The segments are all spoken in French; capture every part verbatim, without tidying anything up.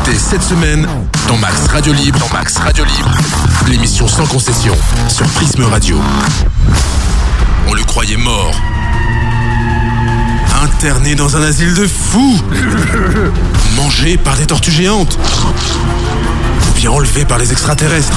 Dès cette semaine, dans Max Radio Libre, dans Max Radio Libre, l'émission sans concession sur Prisme Radio. On le croyait mort, interné dans un asile de fous, mangé par des tortues géantes, ou bien enlevé par les extraterrestres.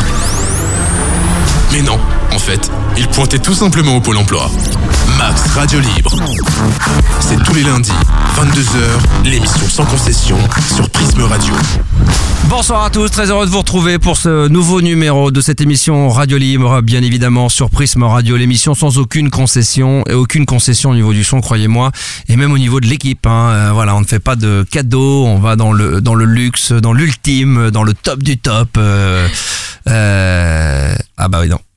Mais non, en fait, il pointait tout simplement au Pôle emploi. Max Radio Libre. C'est tous les lundis, vingt-deux heures, l'émission sans concession sur Prisme Radio. Bonsoir à tous, très heureux de vous retrouver pour ce nouveau numéro de cette émission Radio Libre, bien évidemment sur Prisme Radio, l'émission sans aucune concession, et aucune concession au niveau du son, croyez-moi, et même au niveau de l'équipe, hein. Euh, voilà, on ne fait pas de cadeaux, on va dans le dans le luxe, dans l'ultime, dans le top du top. Euh, euh, ah bah oui, non.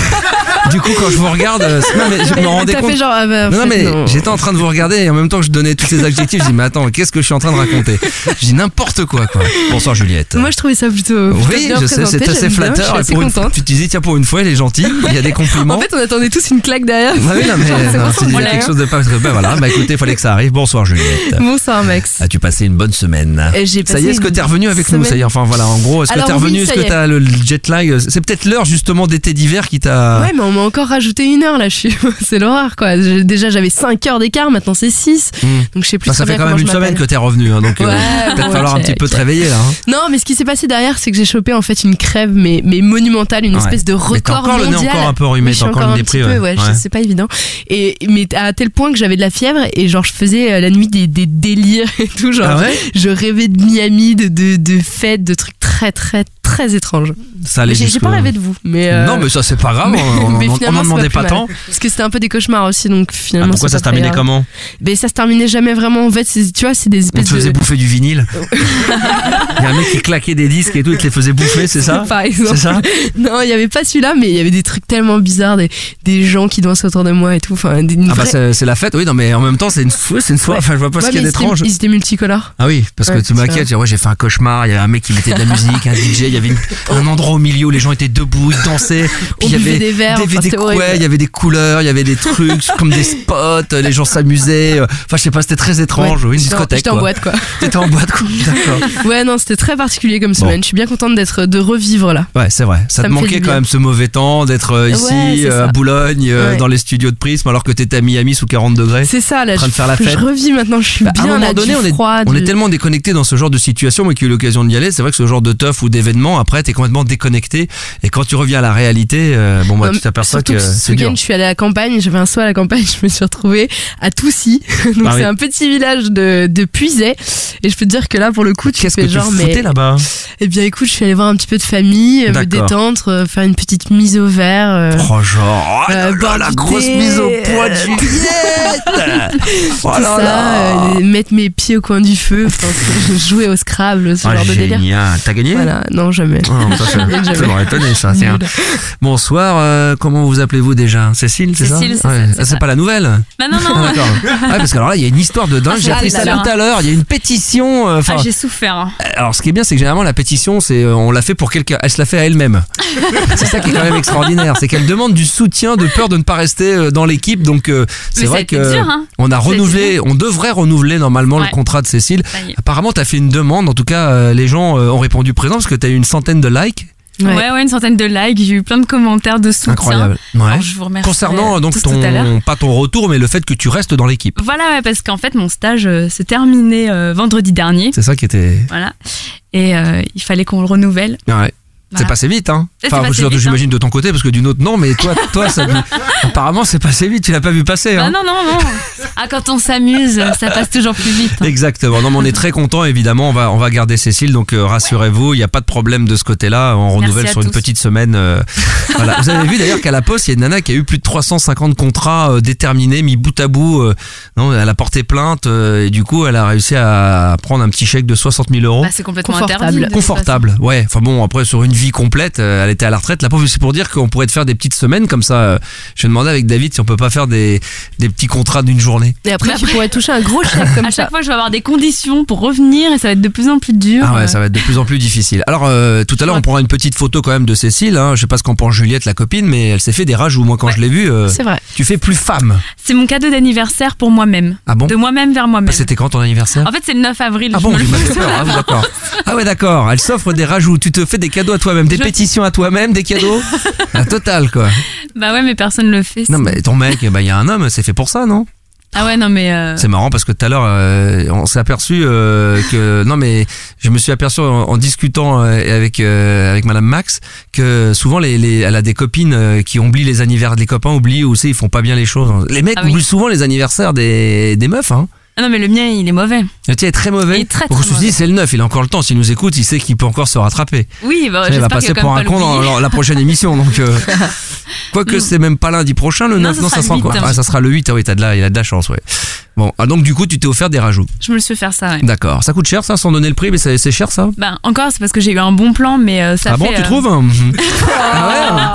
Du coup, quand je vous regarde, non, mais je me rendais T'as compte. fait genre, ah bah, en non, non, fait, mais non. j'étais en train de vous regarder et en même temps que je donnais tous ces adjectifs, je dis mais attends, qu'est-ce que je suis en train de raconter? Je dis n'importe quoi, quoi. Bonsoir Juliette. Moi, je trouvais ça plutôt. plutôt Oui, bien je sais, présenté, c'est assez j'aime bien, flatteur. Je suis Et pour assez une fois, contente. tu te disais tiens, pour une fois, il est gentil, il y a des compliments. En fait, on attendait tous une claque derrière. Bah oui, non, mais C'est non, bon, tu disais voilà. quelque chose de pas. Bah voilà, bah écoutez, il fallait que ça arrive. Bonsoir Juliette. Bonsoir, Max. As-tu passé une bonne semaine? Et j'ai Ça y est, passé est-ce que une t'es revenu avec nous? semaine. Ça y est, enfin voilà, en gros, est-ce que Alors t'es oui, revenu? Est-ce ça que y est. t'as le jet lag? C'est peut-être l'heure justement d'été d'hiver qui t'a. Ouais, mais on m'a encore rajouté une heure là. Je suis, c'est l'horreur quoi. J'ai- Déjà, j'avais cinq heures d'écart, maintenant c'est six. Hmm. Donc je sais plus Enfin, ça très fait bien quand même comment une je semaine m'appelle. que t'es revenu, hein, donc euh, Ouais, peut-être bon, falloir un ok, petit peu te ok. réveiller là. Hein. Non, mais ce qui s'est passé derrière, c'est que j'ai chopé en fait une crève, mais, mais monumentale, une Ouais. espèce de Mais t'as record encore le nez mondial. encore un peu enrhumé, Mais je suis t'as encore encore le un nez petit pris, peu, ouais. ouais, Ouais. je- c'est pas évident. Et mais à tel point que j'avais de la fièvre et genre je faisais euh, la nuit des, des délires et tout, genre Ah ouais je rêvais de Miami, de, de, de fêtes, de trucs très très très étranges. Ça allait J'ai j'ai jusqu'au- pas rêvé de vous, mais euh, Non, mais ça c'est pas grave, mais- on mais on- on finalement, n'en c'est demandait plus pas mal. tant. Parce que c'était un peu des cauchemars aussi, donc Ah, finalement. pourquoi c'est ça se pas très terminait grave. comment? Ben ça se terminait jamais vraiment. En fait, c'est- tu vois, c'est des On espèces te faisait de. bouffer du vinyle. Il y a un mec qui claquait des disques et tout, il te les faisait bouffer, c'est ça? Par exemple. C'est ça? Non, il y avait pas celui-là, mais il y avait des trucs tellement bizarres, des, des gens qui dansent autour de moi et tout. Enfin, des, une Ah bah vraie- c'est c'est la fête, oui, non mais en même temps c'est une, ouais, c'est une soirée, Ouais. enfin je vois pas Ouais, ce qu'il y a mais ils étaient- d'étrange. Ils étaient multicolores. Ah oui, parce que Ouais, tu c'est m'inquiètes, ça. je dis, ouais, j'ai fait un cauchemar, il y avait un mec qui mettait de la musique, un D J, il y avait une- un endroit au milieu où les gens étaient debout, ils dansaient, puis On il y buvait avait des verres, des, enfin, des- c'était horrible. ouais, il y avait des couleurs, il y avait des trucs comme des spots, les gens s'amusaient, enfin je sais pas, c'était très étrange, Ouais, oui, une j'étais en- discothèque J'étais en quoi. boîte, quoi. T'étais en boîte quoi, d'accord. Ouais, non, c'était très particulier comme semaine. Je suis bien contente d'être, de revivre là. Ouais, c'est vrai. Ça, Ça te me fait manquait du quand bien. même ce mauvais temps d'être euh, ici Ouais, c'est euh, à ça. Boulogne, euh, Ouais. dans les studios de Prisme, alors que t'étais à Miami sous quarante degrés. C'est ça, là. En train de je, faire la je fête. revis maintenant, je suis Bah, à un bien moment là, donné, du on est, froid. on du- est tellement déconnecté dans ce genre de situation, mais qui a eu l'occasion d'y aller. C'est vrai que ce genre de teuf ou d'événement, après, t'es complètement déconnecté. Et quand tu reviens à la réalité, euh, bon, bah, Non, tu t'aperçois surtout que que ce c'est dur. week-end, je suis allée à la campagne, j'avais un saut à la campagne, je me suis retrouvée à Toussy. Donc Ah c'est oui. un petit village de, de Puiset. Et je peux te dire que là, pour le coup, tu Qu'est-ce fais que tu genre, foutais mais. là-bas? Eh bien, écoute, je suis allée voir un petit peu de famille, euh, me D'accord. détendre, euh, faire une petite mise au vert. euh, Oh, genre, oh là Euh, là, boire la du grosse thé, mise au point de euh, Juliette. Oh tout là ça, là. euh, mettre mes pieds au coin du feu, enfin, jouer au Scrabble, ce Ah, genre de délire. génial. T'as gagné? Voilà, non, jamais. Oh, non, ça, ça, Jamais. ça m'aurait étonné, ça. Tiens. Nul. Bonsoir, euh, comment vous appelez-vous déjà? Cécile, c'est ça? Cécile, c'est Ouais. ça, c'est Ah, c'est ça. pas la nouvelle? Bah non, Ah, non, d'accord. Ouais, parce que alors là, il y a une histoire de dingue. Ah, J'ai ah appris là ça là. tout à l'heure. Il y a une pétition. euh, Enfin, ah, j'ai souffert. alors ce qui est bien, c'est que généralement la pétition, c'est euh, on l'a fait pour quelqu'un. Elle se l'a fait à elle-même. C'est ça qui est quand même extraordinaire, c'est qu'elle demande du soutien, de peur de ne pas rester euh, dans l'équipe. Donc euh, c'est Mais ça a vrai été que dur, hein. on a Ça a été renouvelé, on devrait renouveler normalement le Ouais. contrat de Cécile. Ça y est. Apparemment, t'as fait une demande. En tout cas, euh, les gens euh, ont répondu présent parce que t'as eu une centaine de likes. Ouais. Ouais. ouais, une centaine de likes. J'ai eu plein de commentaires de soutien. Incroyable. Ouais. Alors, je vous remercie. Concernant euh, donc tous tout à l'heure. ton pas ton retour, mais le fait que tu restes dans l'équipe. Voilà, ouais, parce qu'en fait, mon stage euh, s'est terminé euh, vendredi dernier. C'est ça qui était. Voilà. Et euh, il fallait qu'on le renouvelle. Ouais. C'est Voilà. passé vite, hein. C'est Enfin, passé surtout, vite, j'imagine de ton côté, parce que d'une autre non, mais toi, toi, ça, apparemment, c'est passé vite. Tu l'as pas vu passer, Bah hein. non, non, non. Ah, quand on s'amuse, ça passe toujours plus vite. hein. Exactement. Non, mais on est très content, évidemment. On va, on va garder Cécile, donc euh, rassurez-vous, il n'y a pas de problème de ce côté-là. On renouvelle à sur une tous. petite semaine. euh, voilà. Vous avez vu d'ailleurs qu'à la Poste, il y a une nana qui a eu plus de trois cent cinquante contrats euh, déterminés, mis bout à bout. euh, non, elle a porté plainte euh, et du coup, elle a réussi à prendre un petit chèque de soixante mille euros. Bah, c'est complètement Confortable. interdit. de toute Confortable, ouais. Enfin bon, après sur une vie complète, euh, elle était à la retraite. La pauvre, c'est pour dire qu'on pourrait te faire des petites semaines comme ça. euh, Je vais demander avec David si on peut pas faire des, des petits contrats d'une journée. Et après, Mais tu après- pourrais toucher un gros chèque comme À ça. chaque fois, je vais avoir des conditions pour revenir et ça va être de plus en plus dur. Ah ouais, ça va être de plus en plus difficile. Alors euh, tout à l'heure, on prendra une petite photo quand même de Cécile. Hein. Je sais pas ce qu'en pense Juliette, la copine, mais elle s'est fait des rajouts. Moi, quand Ouais. je l'ai vue, euh, C'est vrai. tu fais plus femme. C'est mon cadeau d'anniversaire pour moi-même. Ah bon? De moi-même vers moi-même. Bah, c'était quand ton anniversaire? En fait, c'est le neuf avril. Ah je bon, me tu le m'as fais fait peur. Ah oui, d'accord. Ah ouais, d'accord. Elle s'offre des rajouts. Tu te fais des cadeaux à toi-même, des Je- pétitions à toi-même, des cadeaux. La totale, quoi. Bah ouais, mais personne le fait. Non, c'est- mais ton mec, bah, il y a un homme, c'est fait pour ça, non? Ah ouais, non, mais. euh, C'est marrant parce que tout à l'heure, euh, on s'est aperçu euh, que non mais je me suis aperçu en, en discutant euh, avec euh, avec Madame Max que souvent les, les elle a des copines euh, qui oublient les anniversaires, les copains oublient ou c'est ils font pas bien les choses. Les mecs Ah oui. oublient souvent les anniversaires des des meufs. Hein. Ah non, mais le mien, il est mauvais. Le tien est très mauvais. Il est très, Donc, très je me suis dit mauvais. c'est le neuf, il a encore le temps. S'il nous écoute, il sait qu'il peut encore se rattraper. Oui, bah, il j'espère va qu'il passer quand pour même un pas con dans l'oublier. la, la prochaine émission. Donc euh, quoique Mm. c'est même pas lundi prochain le Non, neuf, ça non sera ça le sera huit, quoi hein. Ah, ça sera le huit. Ah oui, t'as de la il a de la chance, ouais. Bon, ah, donc du coup tu t'es offert des rajouts. Je me le suis fait faire ça, ouais. D'accord. Ça coûte cher, ça, sans donner le prix, mais c'est c'est cher, ça. Bah, encore, c'est parce que j'ai eu un bon plan, mais euh, ça Ah fait. bon, tu euh, trouves Ah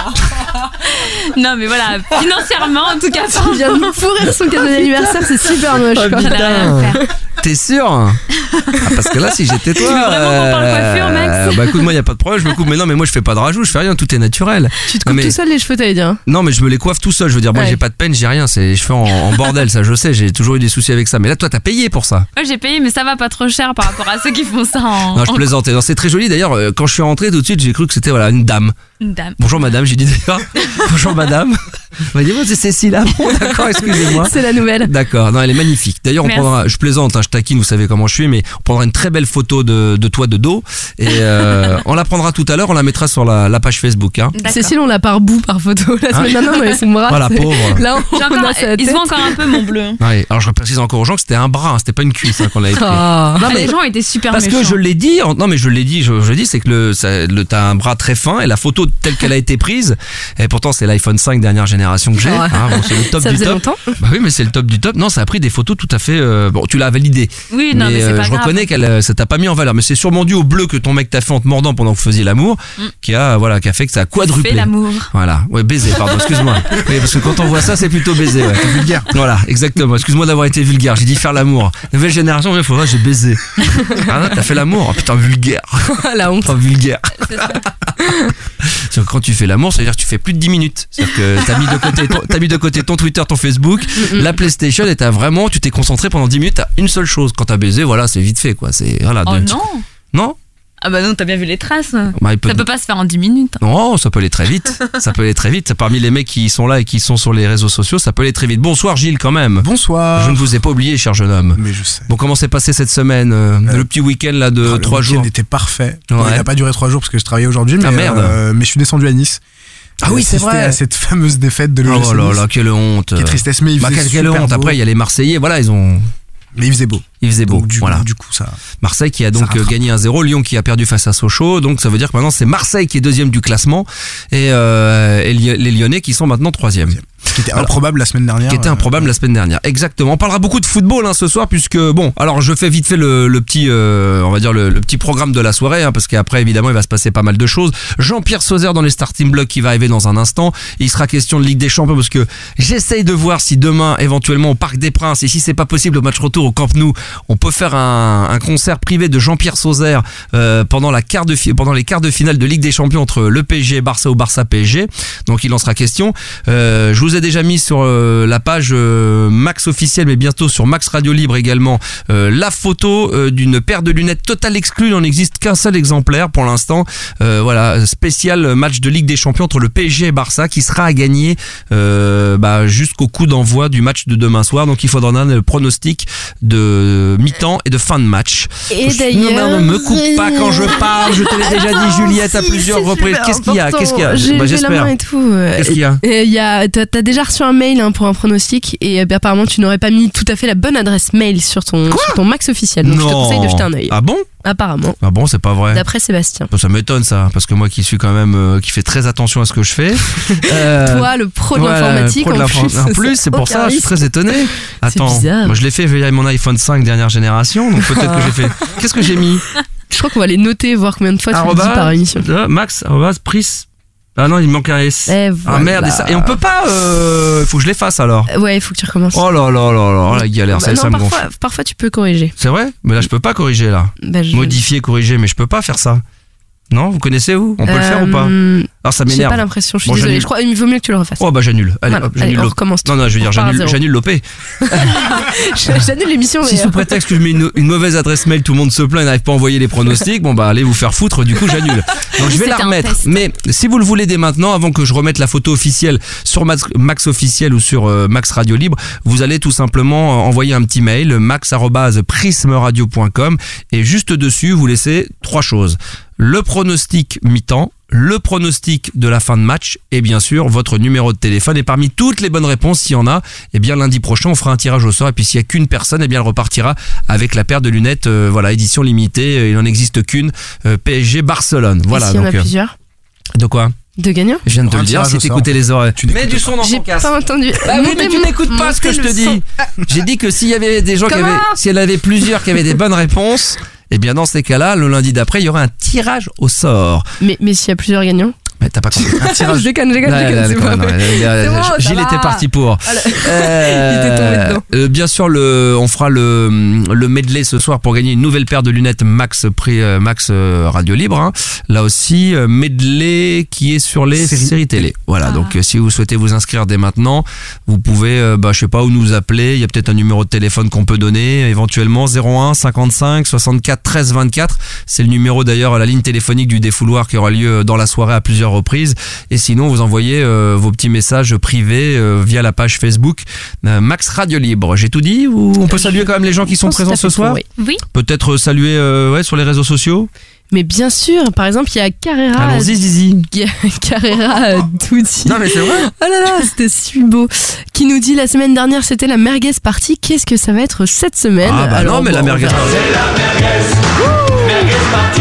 Non, mais voilà, financièrement, en tout cas, Il vient de nous pourrir son cadeau d'anniversaire, c'est super moche. Oh, quoi. j'en ai rien à faire. ouais. T'es sûr Ah, parce que là, si j'étais toi. Tu veux vraiment qu'on parle coiffure, Max Bah écoute, moi, y a pas de problème, je me coupe. Mais non, mais moi, je fais pas de rajout, je fais rien, tout est naturel. Tu te Non, coupes mais- tout seul les cheveux, t'allais dire. Non, mais je me les coiffe tout seul. Je veux dire, moi, Ouais. j'ai pas de peine, j'ai rien. C'est les cheveux en, en bordel, ça, je sais. J'ai toujours eu des soucis avec ça. Mais là, toi, t'as payé pour ça. Ouais, j'ai payé, mais ça va pas trop cher par rapport à ceux qui font ça en. Non, je en- plaisantais. Non, c'est très joli. D'ailleurs, euh, quand je suis rentré tout de suite, j'ai cru que c'était voilà une dame. Une dame. Bonjour madame, j'ai dit d'ailleurs. Bonjour madame. On m'a dit, moi, c'est Cécile. Ah bon, d'accord, excusez-moi. C'est la nouvelle. D'accord, non, elle est magnifique. D'ailleurs, on Merci. prendra, je plaisante, hein, je taquine, vous savez comment je suis, mais on prendra une très belle photo de, de toi de dos et euh, on la prendra tout à l'heure, on la mettra sur la, la page Facebook. Hein. D'accord. Cécile, on l'a par bout par photo la semaine dernière, mais son bras. Ah, la c'est- pauvre. Là, on J'ai a encore- sa il se tête. voit encore un peu mon bleu. Ouais, alors je précise encore aux gens que c'était un bras, hein, c'était pas une cuisse hein, qu'on l'a écrit. Ah. Non, Ah, mais- les gens étaient super parce méchants. que je l'ai dit, en- non mais je l'ai dit, je, je dis, c'est que le, ça- le t'as un bras très fin et la photo telle qu'elle a été prise, et pourtant c'est l'iPhone cinq dernière génération que j'ai, Ouais. hein, bon, c'est le top Ça du faisait top. longtemps. Bah oui, mais c'est le top du top. Non, ça a pris des photos tout à fait. euh, bon, tu l'as validé. Oui, non, mais, c'est euh, pas je grave. reconnais qu'elle, euh, ça t'a pas mis en valeur, mais c'est sûrement dû au bleu que ton mec t'a fait en te mordant pendant que vous faisiez l'amour, Mm. qui a, voilà, qui a fait que ça a quadruplé. Fais l'amour. Voilà, ouais, baiser, pardon, excuse-moi. Oui, parce que quand on voit ça, c'est plutôt baiser, ouais. Vulgaire. Voilà, exactement. Excuse-moi d'avoir été vulgaire. J'ai dit faire l'amour. Nouvelle génération, il faudra, j'ai baisé. Ah non, t'as fait l'amour. Oh, putain, vulgaire. La honte. Enfin, vulgaire. C'est ça. C'est que quand tu fais l'amour, ça veut dire que tu fais plus de dix minutes. C'est-à-dire que t'as mis de côté ton, t'as mis de côté ton Twitter, ton Facebook, la PlayStation, et t'as vraiment, tu t'es concentré pendant dix minutes à une seule chose. Quand t'as baisé, voilà, c'est vite fait, quoi. C'est, voilà. Oh de- non. Non? Ah bah non, t'as bien vu les traces. Bah, il peut- Ça peut pas se faire en dix minutes. Non, ça peut aller très vite. Ça peut aller très vite. Parmi les mecs qui sont là et qui sont sur les réseaux sociaux, ça peut aller très vite. Bonsoir Gilles, quand même. Bonsoir. Je ne vous ai pas oublié, cher jeune homme. Mais je sais. Bon, comment s'est passé cette semaine euh, Euh, Le petit week-end là de Ah, le trois week-end jours. était parfait. Bon, Ouais. il n'a pas duré trois jours parce que je travaillais aujourd'hui, mais, Ah, merde. euh, mais je suis descendu à Nice. Ah oui, c'est J'ai assisté vrai. à cette fameuse défaite de l'O G C Oh là Nice. là, quelle honte. Quelle tristesse, mais il Bah, faisait quelle, quelle super honte. beau. Après, il y a les Marseillais. Voilà, ils ont. Mais il faisait beau. Il faisait beau. Donc, du, voilà. coup, du coup, ça. Marseille qui a donc Ça rattrape. euh, gagné un zéro, Lyon qui a perdu face à Sochaux, donc ça veut dire que maintenant c'est Marseille qui est deuxième du classement et, euh, et Li- les Lyonnais qui sont maintenant troisième. Qui était Voilà. improbable la semaine dernière. Qui était euh, improbable la semaine dernière. Exactement. On parlera beaucoup de football hein, ce soir puisque bon, alors je fais vite fait le, le petit, euh, on va dire le, le petit programme de la soirée hein, parce qu'après évidemment il va se passer pas mal de choses. Jean-Pierre Sauzère dans les starting blocks qui va arriver dans un instant. Il sera question de Ligue des Champions parce que j'essaye de voir si demain éventuellement au Parc des Princes et si c'est pas possible au match retour au Camp Nou, on peut faire un, un concert privé de Jean-Pierre Sauzère euh, pendant la quart de fi- pendant les quarts de finale de Ligue des Champions entre le P S G et Barça ou Barça P S G. Donc il en sera question. Euh, je vous ai déjà mis sur euh, la page euh, Max officielle, mais bientôt sur Max Radio Libre également, euh, la photo euh, d'une paire de lunettes totale exclue. Il n'en existe qu'un seul exemplaire pour l'instant. Euh, voilà, spécial match de Ligue des Champions entre le P S G et Barça qui sera à gagner euh, bah, jusqu'au coup d'envoi du match de demain soir. Donc il faudra donner le pronostic de mi-temps et de fin de match. Et Je- d'ailleurs. Non, ne me coupe pas quand je parle. Je te l'ai déjà dit, Juliette, à Si, plusieurs c'est reprises. super Qu'est-ce qu'il y a important. Qu'est-ce qu'il y a J'ai Bah, levé la j'espère. main et tout. euh, Qu'est-ce qu'il y a et il y a, t'as, t'as déjà reçu un mail hein, pour un pronostic et euh, apparemment tu n'aurais pas mis tout à fait la bonne adresse mail sur ton, sur ton max officiel. Donc je te conseille de jeter un œil. Ah bon Apparemment, Ah bon, c'est pas vrai. d'après Sébastien. Ça m'étonne ça, parce que moi qui suis quand même, euh, qui fait très attention à ce que je fais. Euh, Toi, le pro de voilà, l'informatique, pro de en l'info- plus. En plus, c'est pour aucun ça, je suis risque. très étonné. Attends, bizarre. moi je l'ai fait via mon iPhone cinq dernière génération, donc peut-être que j'ai fait. Qu'est-ce que j'ai mis Je crois qu'on va les noter, voir combien de fois tu le dis Arrobas, par émission. euh, Max, arrobas, pris. Ah non, il me manque un S. Eh, Ah voilà. merde, et, ça, et on peut pas. Euh, faut que je l'efface alors. Ouais, il faut que tu recommences. Oh là là là là, la galère, Bah ça, non, ça me gonfle. parfois, parfois tu peux corriger. C'est vrai Mais là je peux pas corriger là. Bah, je- Modifier, corriger, mais je peux pas faire ça. Non, vous connaissez vous? On peut Euh, le faire ou pas? Alors ça J'ai m'énerve. pas l'impression, je suis Bon, désolée. j'annule. Je crois qu'il vaut mieux que tu le refasses. Oh bah j'annule. Allez, Voilà. hop, Allez, j'annule on l'O P. recommence tout. Non, non, je veux dire, On repart à j'annule, zéro. j'annule l'O P. J'annule l'émission. Si mais, sous euh, prétexte que je mets une, une mauvaise adresse mail, tout le monde se plaint et n'arrive pas à envoyer les pronostics, bon bah allez vous faire foutre, du coup j'annule. Donc je vais la C'était un remettre. test. Mais si vous le voulez dès maintenant, avant que je remette la photo officielle sur Max, Max officiel ou sur euh, Max Radio Libre, vous allez tout simplement euh, envoyer un petit mail, max arobase prisme radio point com, et juste dessus vous laissez trois choses. Le pronostic mi-temps, le pronostic de la fin de match et bien sûr votre numéro de téléphone. Et parmi toutes les bonnes réponses, s'il y en a, eh bien lundi prochain on fera un tirage au sort, et puis s'il y a qu'une personne, eh bien elle repartira avec la paire de lunettes, euh, voilà, édition limitée, il n'en existe qu'une, euh, P S G Barcelone. et Voilà. s'il y en a Donc, euh, plusieurs de quoi? de gagnants. Je viens de te Un le dire, tirage si au sort. t'écoutais les oreilles. Tu Mets n'écoutes du son dans J'ai ton casque. pas entendu. Bah oui, mais tu Montez- n'écoutes pas ce que je te montez le dis. J'ai dit que s'il y avait des gens qui Comment avaient, si elle avait plusieurs qui avaient des bonnes réponses, eh bien dans ces cas-là, le lundi d'après, il y aura un tirage au sort. son. Mais, mais s'il y a plusieurs gagnants. Mais t'as pas compris. Un Je déconne, je déconne, je Ouais, déconne. ouais, c'est d'accord, pas non, vrai. ouais, euh, C'est bon, ça Gilles va. était parti pour. Voilà. Euh, Il était tombé dedans. euh, bien sûr, le, on fera le, le medley ce soir pour gagner une nouvelle paire de lunettes Max prix euh, Max euh, Radio Libre. Hein. Là aussi, euh, medley qui est sur les séries, Séries. télé. Voilà. Ah. Donc, euh, si vous souhaitez vous inscrire dès maintenant, vous pouvez, euh, bah, je sais pas où nous appeler. Il y a peut-être un numéro de téléphone qu'on peut donner, éventuellement zéro un cinquante-cinq soixante-quatre treize vingt-quatre. C'est le numéro d'ailleurs à la ligne téléphonique du défouloir qui aura lieu dans la soirée à plusieurs reprises. Et sinon, vous envoyez euh, vos petits messages privés euh, via la page Facebook euh, Max Radio Libre. J'ai tout dit ou on peut saluer quand même les gens qui sont Je pense présents que ce t'as fait soir? tout, oui. Oui. Peut-être saluer euh, ouais, sur les réseaux sociaux. Mais bien sûr, par exemple, il y a Carrera. Allons-y, Zizi. Il y a Carrera euh, Doudi. Non mais c'est vrai. Oh là là, c'était si beau. Qui nous dit la semaine dernière c'était la merguez party. Qu'est-ce que ça va être cette semaine? Ah bah Alors, non mais bon, la on merguez. verra. Merguez party,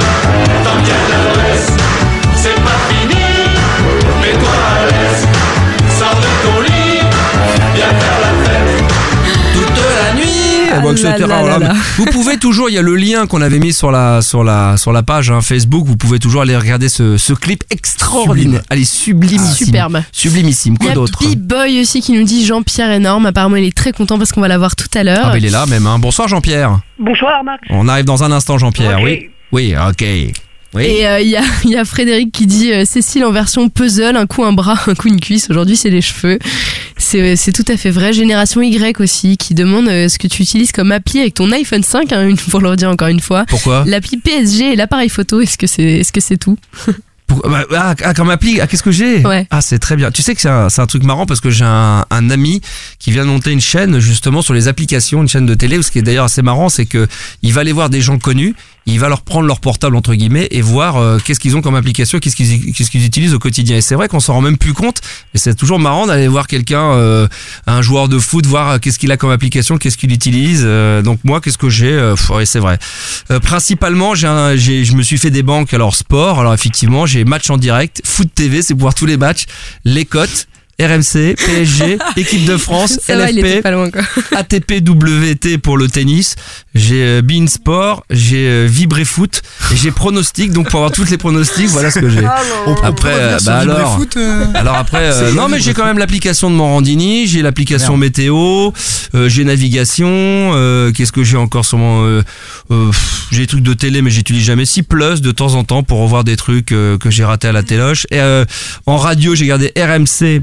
t'en bien l'adresse. C'est pas fini, mets-toi à l'aise. Sors de ton lit, viens faire la fête. Toute la nuit. Ah Bon, et là cetera. là Voilà. là là. Vous pouvez toujours, il y a le lien qu'on avait mis sur la sur la sur la page hein, Facebook. Vous pouvez toujours aller regarder ce, ce clip extraordinaire. Sublime. Allez, sublimissime. Superbe. Sublimissime. Il y Quoi a d'autre? B-Boy aussi qui nous dit Jean-Pierre énorme. Apparemment, il est très content parce qu'on va l'avoir tout à l'heure. Ah bah il est là même. Hein. Bonsoir Jean-Pierre. Bonsoir Max. On arrive dans un instant Jean-Pierre. Ok. Oui. Oui. Ok. Oui. Et euh, il y, a, il y a Frédéric qui dit euh, Cécile en version puzzle, un coup un bras, un coup une cuisse. Aujourd'hui, c'est les cheveux. C'est, c'est tout à fait vrai. Génération Y aussi qui demande euh, ce que tu utilises comme appli avec ton iPhone cinq, hein, une- pour le redire encore une fois. Pourquoi? L'appli P S G et l'appareil photo, est-ce que c'est, est-ce que c'est tout? Pourquoi bah, ah, ah, comme appli, ah, qu'est-ce que j'ai? Ouais. Ah, c'est très bien. Tu sais que c'est un, c'est un truc marrant parce que j'ai un, un ami qui vient de monter une chaîne justement sur les applications, une chaîne de télé. Ce qui est d'ailleurs assez marrant, c'est que il va aller voir des gens connus, il va leur prendre leur portable entre guillemets et voir euh, qu'est-ce qu'ils ont comme application, qu'est-ce qu'ils, qu'est-ce qu'ils utilisent au quotidien. Et c'est vrai qu'on s'en rend même plus compte. Mais c'est toujours marrant d'aller voir quelqu'un, euh, un joueur de foot, voir euh, qu'est-ce qu'il a comme application, qu'est-ce qu'il utilise. Euh, donc moi, qu'est-ce que j'ai? euh, pff, ouais, c'est vrai. Euh, principalement, j'ai, un, j'ai, je me suis fait des banques. Alors sport. Alors effectivement, j'ai match en direct. Foot T V, c'est pour voir tous les matchs, les cotes, R M C, P S G, équipe de France, Ça va, il était L F P, pas loin quoi. A T P W T pour le tennis. J'ai euh, Bein Sport, j'ai euh, Vibré Foot et j'ai pronostic. Donc pour avoir toutes les pronostics, voilà ce que j'ai. On peut Après, pas euh, revenir sur bah Vibré alors. Foot, euh, Alors après, euh, C'est non quoi, mais Vibré j'ai quand même l'application de Morandini, j'ai l'application Merde. météo, euh, j'ai navigation, euh, qu'est-ce que j'ai encore sur mon, euh, euh, pff, j'ai des trucs de télé mais j'utilise jamais. Si Plus de temps en temps pour revoir des trucs euh, que j'ai ratés à la téloche. Et euh, en radio, j'ai gardé R M C.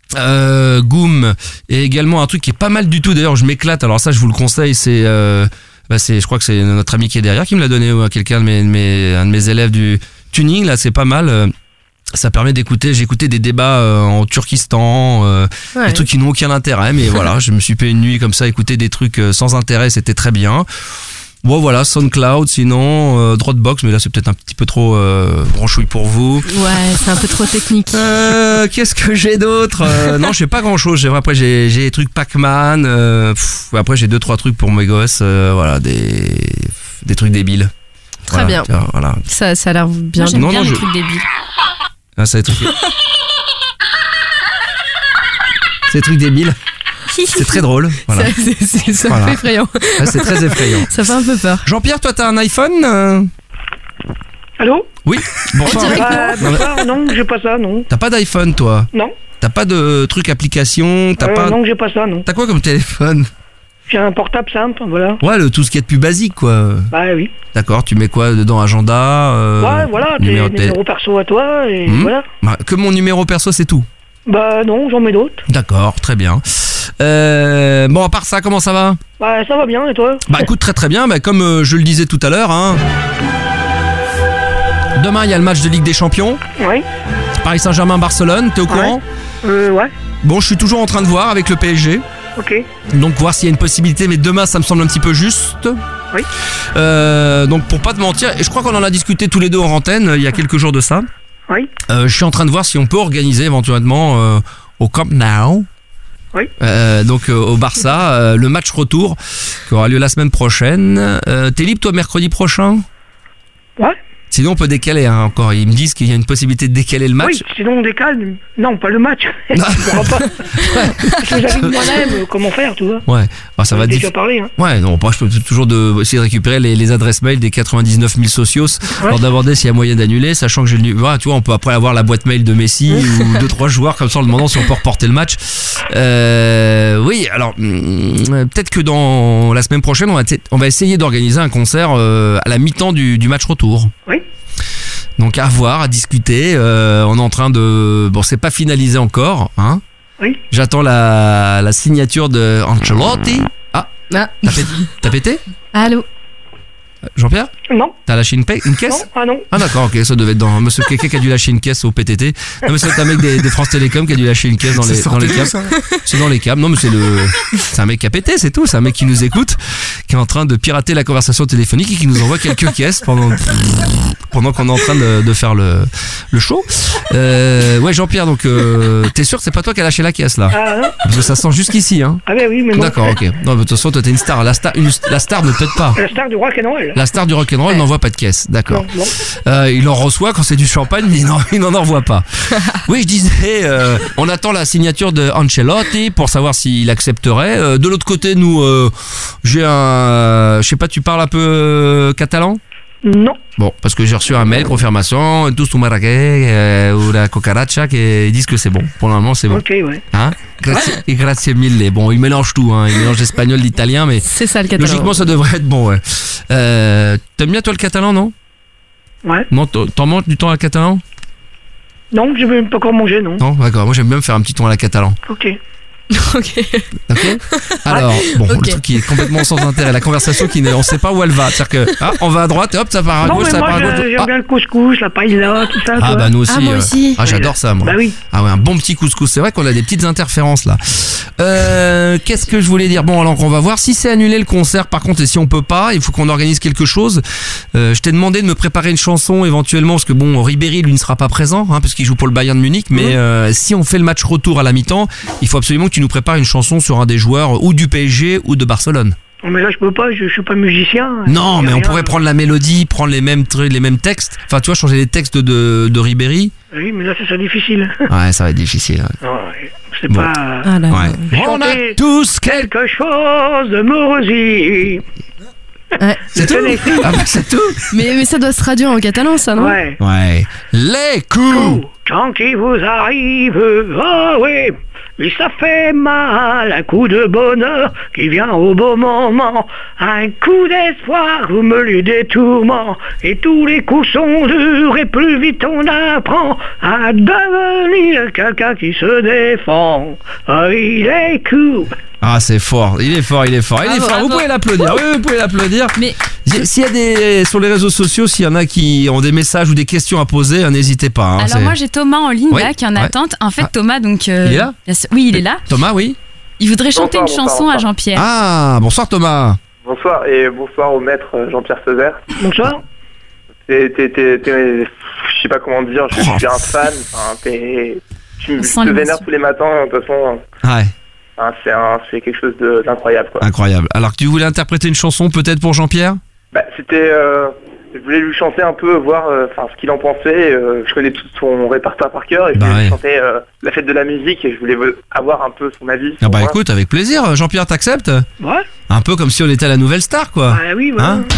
Euh, Goom et également un truc qui est pas mal du tout d'ailleurs, je m'éclate. Alors ça, je vous le conseille, c'est euh, bah c'est, je crois que c'est notre ami qui est derrière qui me l'a donné ou à quelqu'un de mes, de mes, un de mes élèves du tuning. Là, c'est pas mal. euh, Ça permet d'écouter. J'ai écouté des débats euh, en Turkistan, euh, Ouais. des trucs qui n'ont aucun intérêt, mais voilà, je me suis fait une nuit comme ça, écouter des trucs euh, sans intérêt, c'était très bien. Bon voilà, SoundCloud, sinon euh, Dropbox, mais là c'est peut-être un petit peu trop euh, branchouille pour vous. Ouais, c'est un peu trop technique. Euh, qu'est-ce que j'ai d'autre euh, Non, j'ai pas grand-chose. J'ai après j'ai j'ai des trucs Pac-Man. Euh, pff, après j'ai deux trois trucs pour mes gosses. euh, voilà, des des trucs débiles. Très Voilà, bien. tiens, Voilà. Ça, ça a l'air bien. Moi, j'aime Non, bien non, les je- trucs débiles. Ah, c'est des trucs. c'est des trucs débiles. C'est très drôle. Voilà. Ça, c'est, c'est, c'est un Voilà. peu effrayant. Ah, c'est très effrayant. Ça fait un peu peur. Jean-Pierre, toi t'as un iPhone euh Allô? Oui. Bonsoir. direct. Bah, bonsoir, non, j'ai pas ça, non. T'as pas d'iPhone toi? Non. T'as pas de truc application? T'as Euh, pas Non, j'ai pas ça, non. T'as quoi comme téléphone? J'ai un portable simple, voilà. Ouais, le, tout ce qui est de plus basique, quoi. Bah oui. D'accord, tu mets quoi dedans? Agenda euh, Ouais, voilà, tes numéro de tél- numéros perso à toi, et Mhm. voilà. Bah, que mon numéro perso, c'est tout. Bah non, j'en mets d'autres. D'accord, très bien. Euh, bon, à part ça, comment ça va? Bah ça va bien, et toi? Bah écoute, très très bien. Bah, comme euh, je le disais tout à l'heure, hein, demain il y a le match de Ligue des Champions. Oui. Paris Saint-Germain-Barcelone, t'es au courant? Euh, ouais. Bon, je suis toujours en train de voir avec le P S G. Ok. Donc voir s'il y a une possibilité, mais demain ça me semble un petit peu juste. Oui. Euh, donc pour pas te mentir, et je crois qu'on en a discuté tous les deux en antenne euh, il y a quelques jours de ça. Oui. Euh, je suis en train de voir si on peut organiser éventuellement euh, au Camp Nou. Oui. Euh, donc euh, au Barça, euh, le match retour qui aura lieu la semaine prochaine. Euh, T'es libre toi mercredi prochain? Ouais. Sinon on peut décaler hein, encore. Ils me disent qu'il y a une possibilité de décaler le match. Oui, sinon on décale. Non, pas le match. Tu pourras pas. Parce que j'avais moi-même euh, comment faire, tu vois. Ouais, bah, ça On va a être déjà diffi- parlé, hein. Ouais, non, bah, je peux toujours de, essayer de récupérer les, les adresses mail des quatre-vingt-dix-neuf mille socios Ouais. pour d'aborder s'il y a moyen d'annuler, sachant que j'ai le, voilà, tu vois, on peut après avoir la boîte mail de Messi ou deux trois joueurs comme ça en demandant si on peut reporter le match. Euh, oui, alors hum, peut-être que dans la semaine prochaine, on va, t- on va essayer d'organiser un concert euh, à la mi-temps du, du match retour. Oui. Donc à voir, à discuter. Euh, on est en train de, bon, c'est pas finalisé encore, hein. Oui. J'attends la, la signature de Ancelotti. Ah, Ah. t'as pété, t'as pété Allô? Jean-Pierre? Non. T'as lâché une, pa- une Non. caisse? Ah non. Ah d'accord, ok, ça devait être dans Monsieur Kéké qui a dû lâcher une caisse au P T T. Non mais c'est un mec des, des France Télécom qui a dû lâcher une caisse dans Ça les, dans sortait les d'où, câbles. ça? C'est dans les câbles. Non mais c'est le, c'est un mec qui a pété, c'est tout. C'est un mec qui nous écoute, qui est en train de pirater la conversation téléphonique et qui nous envoie quelques caisses pendant pendant qu'on est en train de, de faire le, le show. Euh, ouais Jean-Pierre, donc euh, t'es sûr que c'est pas toi qui a lâché la caisse là? Ah non. Parce que ça sent jusqu'ici, hein. Ah ben oui, mais non. D'accord, ok. Non, mais de toute façon, toi, t'es une star. La star, une- la star ne t'aide pas. La star du rock'n'roll. La star du rock'n'roll n'envoie pas de caisse. D'accord. Non, non. Euh, il en reçoit quand c'est du champagne, mais il n'en, il n'en envoie pas. Oui, je disais, euh, on attend la signature de Ancelotti pour savoir s'il accepterait. Euh, de l'autre côté, nous, euh, j'ai un, je sais pas, tu parles un peu euh, catalan? Non. Bon, parce que j'ai reçu un mail, confirmation, tous tu marraquet, euh, ou la cucaracha, qui disent que c'est bon. Pour le moment, c'est bon. Ok, ouais. Hein? Grazie, et grazie mille. Bon, il mélange tout, hein. Il mélange l'espagnol, l'italien, mais C'est ça le catalan. logiquement, ça devrait être bon, ouais. Euh, t'aimes bien, toi, le catalan, non? Ouais. Non, t'en t'en manges du temps à la catalan? Non, je vais pas encore manger, non. Non, d'accord. Moi, j'aime bien me faire un petit ton à la catalan. Ok. Ok. Ok. Alors, bon, Ok. le truc qui est complètement sans intérêt, la conversation qui ne, on sait pas où elle va. C'est-à-dire que, ah, on va à droite, et hop, ça part à Non, gauche, mais ça moi, part à je- gauche. j'aime Ah, bien le couscous, la paella, tout ça. ah, quoi. bah nous aussi. Ah, moi euh, aussi. Ah, j'adore ça, moi. Bah oui. Ah ouais, un bon petit couscous. C'est vrai qu'on a des petites interférences là. Euh, qu'est-ce que je voulais dire? Bon, alors on va voir si c'est annulé le concert. Par contre, et si on peut pas, il faut qu'on organise quelque chose. Euh, je t'ai demandé de me préparer une chanson éventuellement parce que bon, Ribéry lui ne sera pas présent, hein, parce qu'il joue pour le Bayern de Munich. Mais euh, si on fait le match retour à la mi-temps, il faut absolument que tu nous prépares une chanson sur un des joueurs ou du P S G ou de Barcelone. Non, mais là, je peux pas, je, je suis pas musicien. Non, Y a mais on rien. pourrait prendre la mélodie, prendre les mêmes trucs, les mêmes textes. Enfin, tu vois, changer les textes de, de Ribéry. Oui, mais là, ça serait difficile. Ouais, ça va être difficile. Ouais. Ouais, c'est Bon. pas. Ah là. Ouais. On a Chanter tous quelque... Quelque chose de Morosi. Ouais. C'est tout. Ah bah c'est tout. Mais, mais ça doit se traduire en catalan, ça, non? Ouais. Ouais. Les coups. Quand il vous arrive, ah oui, oui, ça fait mal, un coup de bonheur qui vient au bon moment, un coup d'espoir, vous me lui des tourments, et tous les coups sont durs, et plus vite on apprend à devenir quelqu'un qui se défend. Ah, il est cool. Ah, c'est fort. Il est fort, il est fort. Il est Bravo, fort. Vous bravo. pouvez l'applaudir. Oui, vous pouvez l'applaudir. Mais Y- S'il y a des sur les réseaux sociaux, s'il y en a qui ont des messages ou des questions à poser, euh, n'hésitez pas. hein, alors c'est- moi j'ai Thomas en ligne Oui, là qui est en ouais. attente. En fait Ah. Thomas donc euh, Il est là bien sûr- oui il est là. Thomas, oui. Il voudrait chanter Bonsoir, une bonsoir, chanson à bonsoir. Jean-Pierre. Ah, bonsoir Thomas. Bonsoir et bonsoir au maître euh, Jean-Pierre Sever. Bonsoir. T'es, t'es, t'es, t'es- je sais pas comment dire, je, je suis un fan. Enfin, t'es, tu me On je sent te l'émotion. vénère tous les matins. De toute façon, Ouais, hein, c'est, un, c'est quelque chose de, d'incroyable. Quoi. incroyable. Alors, tu voulais interpréter une chanson peut-être pour Jean-Pierre? Bah, c'était, euh, je voulais lui chanter un peu, voir, euh, enfin, ce qu'il en pensait. Euh, je connais tout son répertoire par cœur et je Bah voulais ouais. lui chanter euh, la fête de la musique et je voulais vo- avoir un peu son avis. Ah sur bah moi. écoute, avec plaisir. Jean-Pierre, t'acceptes? Ouais. Un peu comme si on était à la nouvelle star, quoi. Ah oui, voilà. Hein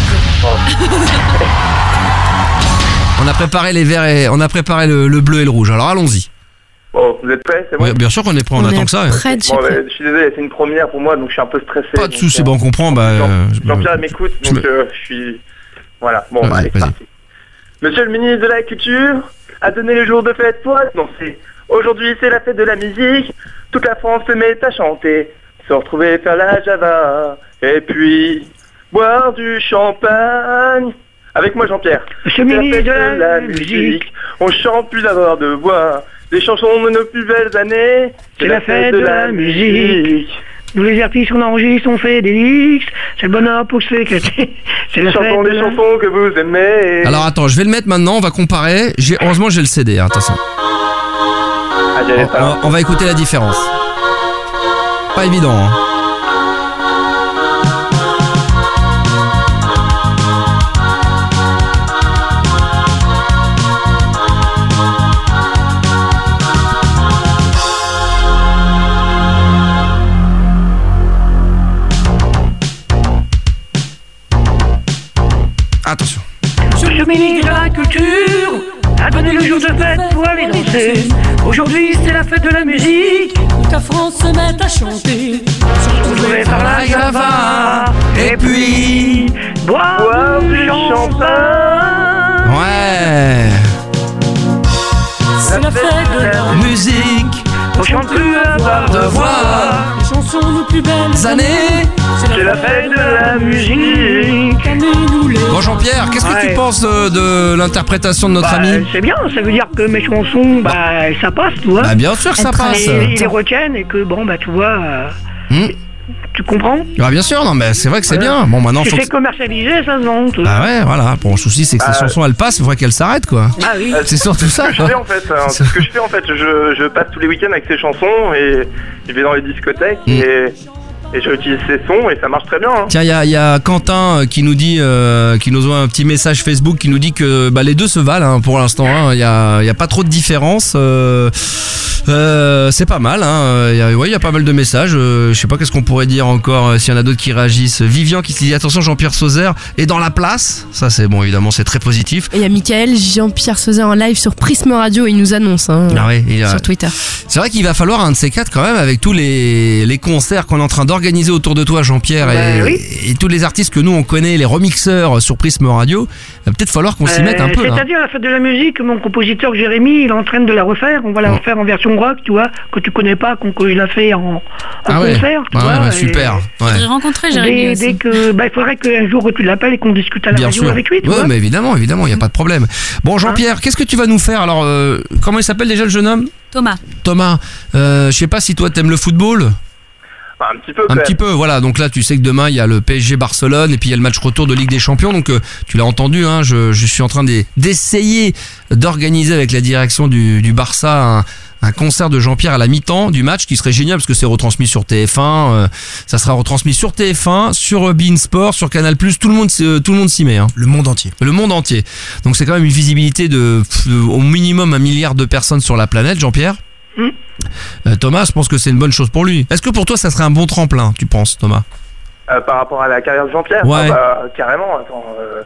On a préparé les verts et on a préparé le, le bleu et le rouge. Alors allons-y. Bon, vous êtes prêts? C'est bon? Ouais, bien sûr qu'on est prêt, on, On attend est que ça. prêt de chez Bon, prêt. bah, je suis désolé, c'est une première pour moi, donc je suis un peu stressé. Pas de donc, soucis, euh, bon, on comprend. Bah, Jean- euh, Jean-Pierre m'écoute, je donc me- euh, je suis... Voilà, bon, Vas-y, bah, allez, c'est vas-y. parti. Monsieur le ministre de la Culture a donné le jour de fête pour annoncer. Aujourd'hui, c'est la fête de la musique. Toute la France se met à chanter, se retrouver faire la java, et puis boire du champagne. Avec moi, Jean-Pierre. Monsieur C'est le la ministre fête de la musique. On chante plus d'avoir de voix. Les chansons de nos plus belles années. C'est la fête de la musique. Nous les artistes on enregistre, on fait des mix. C'est le bonheur pour se éclater. C'est la fête Chantons de les la... chansons que vous aimez. Alors attends, je vais le mettre maintenant, on va comparer. J'ai, heureusement, j'ai le C D, hein, attention. Ah, j'avais On, pas. on va- on va écouter la différence. Pas évident, hein. Attention. Monsieur le ministre de la Culture a donné le jour de fête pour aller danser. Aujourd'hui c'est la fête de la musique. Toute la France se met à chanter. Retrouvé par la java. Et puis boire Boire du du champagne. Ouais. C'est la fête de la Musique, On chante plus à part de voix. Les chansons nos plus belles années. C'est la fête de la musique. Nous les Bon Jean-Pierre, qu'est-ce que tu Ouais. penses de, de l'interprétation de notre Bah, ami? c'est bien, ça veut dire que mes chansons, bah, ça passe, tu vois. Bah bien sûr que ça Elle passe. Et ils les retiennent et que, bon, bah, tu vois, euh, Hmm. tu comprends. Ah bien sûr, non mais c'est vrai que c'est Voilà. bien. Bon maintenant Si faut que... c'est commercialisé, ça se vend. tu vois. Bah ouais, voilà. Bon, le souci c'est que ces Ah. chansons elles passent, il faudrait qu'elles s'arrêtent quoi. Ah oui. C'est surtout ça. C'est ce que je fais en fait, hein. C'est ce que je fais en fait, je, je passe tous les week-ends avec ces chansons et je vais dans les discothèques Mm. et, et j'utilise ces sons et ça marche très bien. Hein. Tiens, il y a, y a Quentin euh, qui nous dit, euh, qui nous envoie un petit message Facebook qui nous dit que bah, les deux se valent hein, pour l'instant. Il n'y a, y a pas trop de différence. Euh, euh, c'est pas mal. Hein. Il y a, ouais, il y a pas mal de messages. Euh, je sais pas qu'est-ce qu'on pourrait dire encore euh, s'il y en a d'autres qui réagissent. Vivian qui se dit attention, Jean-Pierre Sauzère est dans la place. Ça c'est bon, évidemment, c'est très positif. Et il y a Michael Jean-Pierre Sauzet en live sur Prisme Radio, il nous annonce hein, Ah ouais, il y a- sur Twitter. C'est vrai qu'il va falloir un de ces quatre quand même avec tous les, les concerts qu'on est en train d'organiser autour de toi Jean-Pierre et, Bah oui. et tous les artistes que nous on connaît, les remixeurs sur Prisme Radio, il va peut-être falloir qu'on s'y Euh, mette un peu là. C'est-à-dire la fête de la musique, mon compositeur Jérémy, il est en train de la refaire. On va la Oh. refaire en version rock, tu vois, que tu connais pas, qu'on qu'il a fait en, en Ah ouais, concert, tu ouais, vois. ouais, et super. Ouais. J'ai rencontré Jérémy Dès, aussi. dès que, bah, il faudrait qu'un jour tu l'appelles et qu'on discute à la Bien radio sûr. avec lui, tu ouais, vois. mais évidemment, évidemment, il n'y a pas de problème. Bon Jean-Pierre, qu'est-ce que tu vas nous faire alors euh, comment il s'appelle déjà le jeune homme? Thomas. Thomas, euh, je sais pas si toi t'aimes le football. Enfin, un petit peu Un quand petit même. peu, voilà. Donc là, tu sais que demain il y a le P S G Barcelone et puis il y a le match retour de Ligue des Champions. Donc euh, tu l'as entendu, hein, je, je suis en train d'e- d'essayer d'organiser avec la direction du, du Barça un, un concert de Jean-Pierre à la mi-temps du match qui serait génial parce que c'est retransmis sur T F un. euh, ça sera retransmis sur T F un, sur euh, beIN Sport, sur Canal+. Tout le monde, s'y- tout le monde s'y met. Hein. Le monde entier. Le monde entier. Donc c'est quand même une visibilité de, de au minimum un milliard de personnes sur la planète, Jean-Pierre. Mm. Euh, Thomas, je pense que c'est une bonne chose pour lui. Est-ce que pour toi, ça serait un bon tremplin, tu penses, Thomas? Euh, par rapport à la carrière de Jean-Pierre, Ouais. ah bah, carrément, attends, euh,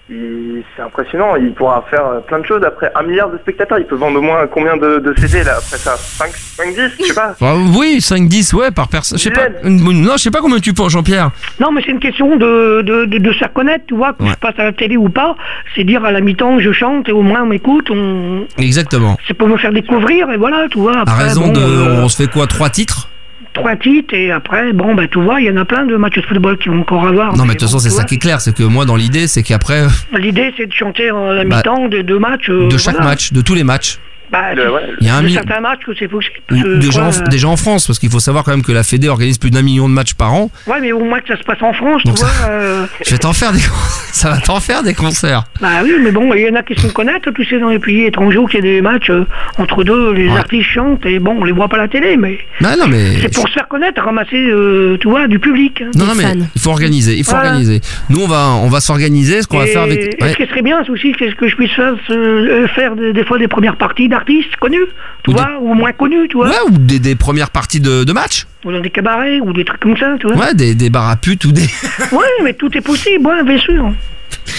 il- c'est impressionnant, il pourra faire euh, plein de choses après un milliard de spectateurs, il peut vendre au moins combien de, de C D là après ça? cinq, dix, je sais pas. Bah, oui, cinq dix, ouais, par personne. Je sais pas. Dizaine. une- Non, je sais pas combien tu penses, Jean-Pierre. Non, mais c'est une question de, de, de, de se faire connaître, tu vois, que Ouais. je passe à la télé ou pas. C'est dire à la mi-temps, je chante et au moins on m'écoute, on... Exactement. c'est pour me faire découvrir et voilà, tu vois. À Après, raison bon, de. euh, On se fait quoi, trois titres? trois titres et après, bon, bah, tu vois, il y en a plein de matchs de football qui vont encore avoir. Non, mais de toute bon, façon, c'est tu ça vois. qui est clair. C'est que moi, dans l'idée, c'est qu'après, L'idée, c'est de chanter à la Bah, mi-temps de deux matchs. euh, de chaque voilà. match, de tous les matchs, Bah, Le- c'est- ouais. il y a un de mi- certains matchs que c'est possible. ou parce que, déjà, quoi, en, euh, déjà en France, parce qu'il faut savoir quand même que la Fédé organise plus d'un million de matchs par an. Ouais, mais au moins que ça se passe en France, Donc tu ça- vois. euh, Je vais t'en faire des. Ça va t'en faire des concerts. Bah oui, mais bon, il y en a qui se font connaître, tu sais, dans les pays étrangers, où il y a des matchs euh, entre deux, les Ouais. artistes chantent, et bon, on les voit pas à la télé, mais Non, non, mais. c'est pour se faire connaître, ramasser, euh, tu vois, du public. hein. Non, Des non, mais fans. il faut organiser. Il faut Voilà. organiser. Nous, on va, on va s'organiser. Ce qu'on va Et faire avec. est-ce Ouais. que ce serait bien aussi, qu'est-ce que je puisse faire, ce- euh, faire des, des fois des premières parties d'artistes connus, tu Ou vois, ou moins connus, tu vois, Ouais, ou des, des premières parties de, de match. ou dans des cabarets, ou des trucs comme ça, tu vois. Ouais, des, des bars à putes ou des. Ouais, mais tout est possible, ouais, bien sûr. De toute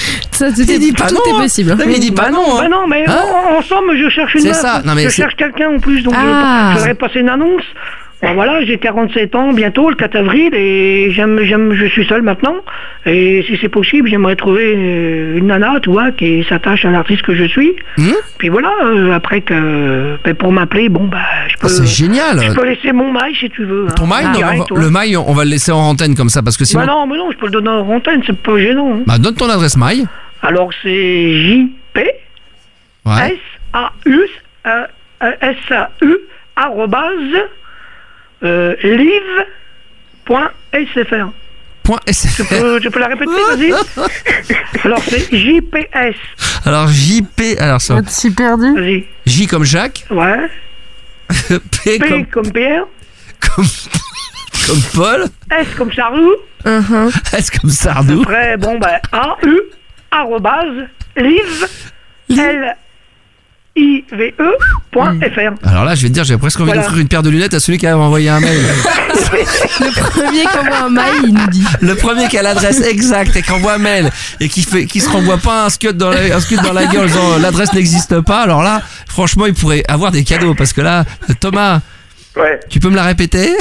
Ça, tout Il est, dit pas tout non, est hein. possible. Non, mais il dit pas non. Bah hein. non, mais Hein en, en somme, je cherche une C'est meuf. ça, non, mais je c'est- cherche quelqu'un en plus, donc Ah. je, je voudrais passer une annonce. Bon, voilà, j'ai quarante-sept ans bientôt, le quatre avril, et j'aime, j'aime, je suis seul maintenant. Et si c'est possible, j'aimerais trouver euh, une nana, tu vois, qui s'attache à l'artiste que je suis. Hum Puis voilà, euh, après que, ben, pour m'appeler, bon, bah, je Ah, peux, c'est génial. je peux laisser mon mail si tu veux. Ton hein, mail, en non, direct, on va- ouais. le mail, on va le laisser en antenne comme ça parce que sinon. Bah non, mais non, je peux le donner en antenne, c'est pas gênant. hein. Bah, donne ton adresse mail. Alors c'est J P Ouais. S A U euh, euh, S A U arrobase euh, live point S F R. Point S F Je R. peux, je peux la répéter, vas-y. Alors c'est J P S. Alors J P, alors ça. Je suis perdu. Vas-y. J comme Jacques, Ouais. P P comme, comme Pierre. comme, comme Paul, S comme Sardou. Uh-huh. S comme Sardou. Après, bon, ben, A U arrobase live L I V E point F R. Alors là, je vais te dire, j'ai presque envie Voilà. d'offrir une paire de lunettes à celui qui a envoyé un mail. Le premier qui envoie un mail, il nous dit. Le premier qui a l'adresse exacte et qui envoie un mail et qui fait, qui se renvoie pas un scud dans la, un scud dans la gueule en disant l'adresse n'existe pas. Alors là, franchement, il pourrait avoir des cadeaux parce que là, Thomas, Ouais. tu peux me la répéter?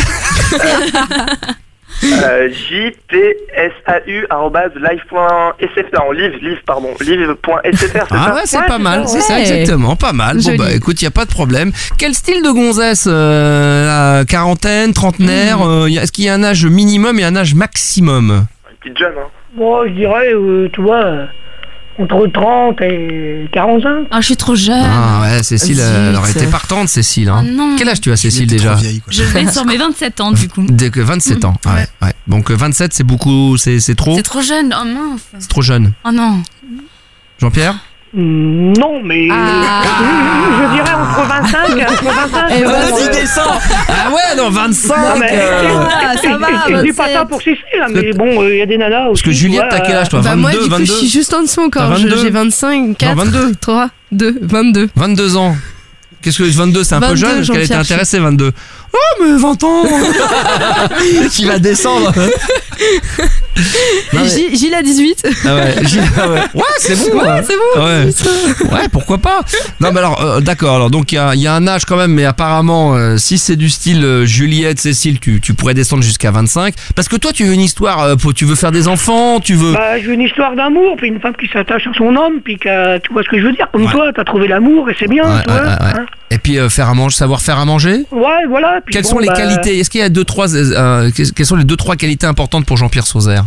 Euh, J P S A U arobase live point S F R. Non, live, live, pardon. live point S F R, c'est Ah ça? ouais, c'est Ouais, pas c'est mal, ça, c'est ça ouais. exactement, pas mal. Joli. Bon bah écoute, y a pas de problème. Quel style de gonzesse euh, la quarantaine, trentenaire, Mmh. euh, y a- est-ce qu'il y a un âge minimum et un âge maximum? Une petite jeune, hein. Moi, je dirais, euh, tu vois, euh, entre trente et quarante-cinq. Ah, je suis trop jeune. Ah ouais, Cécile, Zut. elle aurait été partante, Cécile. Hein. Ah non. Quel âge tu as, Cécile, Il était déjà? trop vieille, quoi. Je vais sur mes vingt-sept ans, du coup. Dès que vingt-sept ans. Ah ouais, ouais. Donc euh, vingt-sept, c'est beaucoup, c'est c'est trop, C'est trop jeune. Oh mince. c'est trop jeune. Oh non. Jean-Pierre? Mm, Non, mais Ah. je dirais entre vingt-cinq, entre vingt-cinq. Eh, vraiment, vas-y, euh, descends. Ah ouais, non, vingt-cinq. Non, mais, euh, Ah, ça va, je, je dis pas ça vingt-sept. pour Cécile, hein, mais bon, il y a des nanas aussi. Parce que tu Juliette, vois, t'as quel âge, toi? Bah, moi, vingt-deux, du coup, je vingt-deux suis juste en dessous encore. T'as Je- vingt-deux? J'ai vingt-cinq, quatre, vingt-deux. trois, deux, vingt-deux. vingt-deux ans. Qu'est-ce que vingt-deux, c'est un peu vingt-deux, jeune? Est-ce qu'elle était Jean-Pierre. intéressée, vingt-deux? Oh, mais vingt ans. Qui va descendre. Non, mais- J- Gilles a dix-huit. Ah ouais, Gilles, ah ouais. Ouais, c'est bon. Ouais, hein. c'est bon. Ouais. dix-huit. Ouais, pourquoi pas. Non, mais alors, euh, d'accord. Alors, donc, il y a, il y a un âge quand même, mais apparemment, euh, si c'est du style euh, Juliette, Cécile, tu, tu pourrais descendre jusqu'à vingt-cinq. Parce que toi, tu veux une histoire, euh, pour- tu veux faire des enfants, tu veux. Bah, je veux une histoire d'amour, puis une femme qui s'attache à son homme, puis que, tu vois ce que je veux dire, comme Ouais. toi, t'as trouvé l'amour et c'est bien, Ouais, tu ouais, vois. ouais, ouais. hein. Et puis, euh, faire à manger, savoir faire à manger. Ouais, voilà. Puis Quelles bon, sont les bah, qualités? Est-ce qu'il y a deux, trois, euh, euh, quelles sont les deux, trois qualités importantes pour Jean-Pierre Sauzère?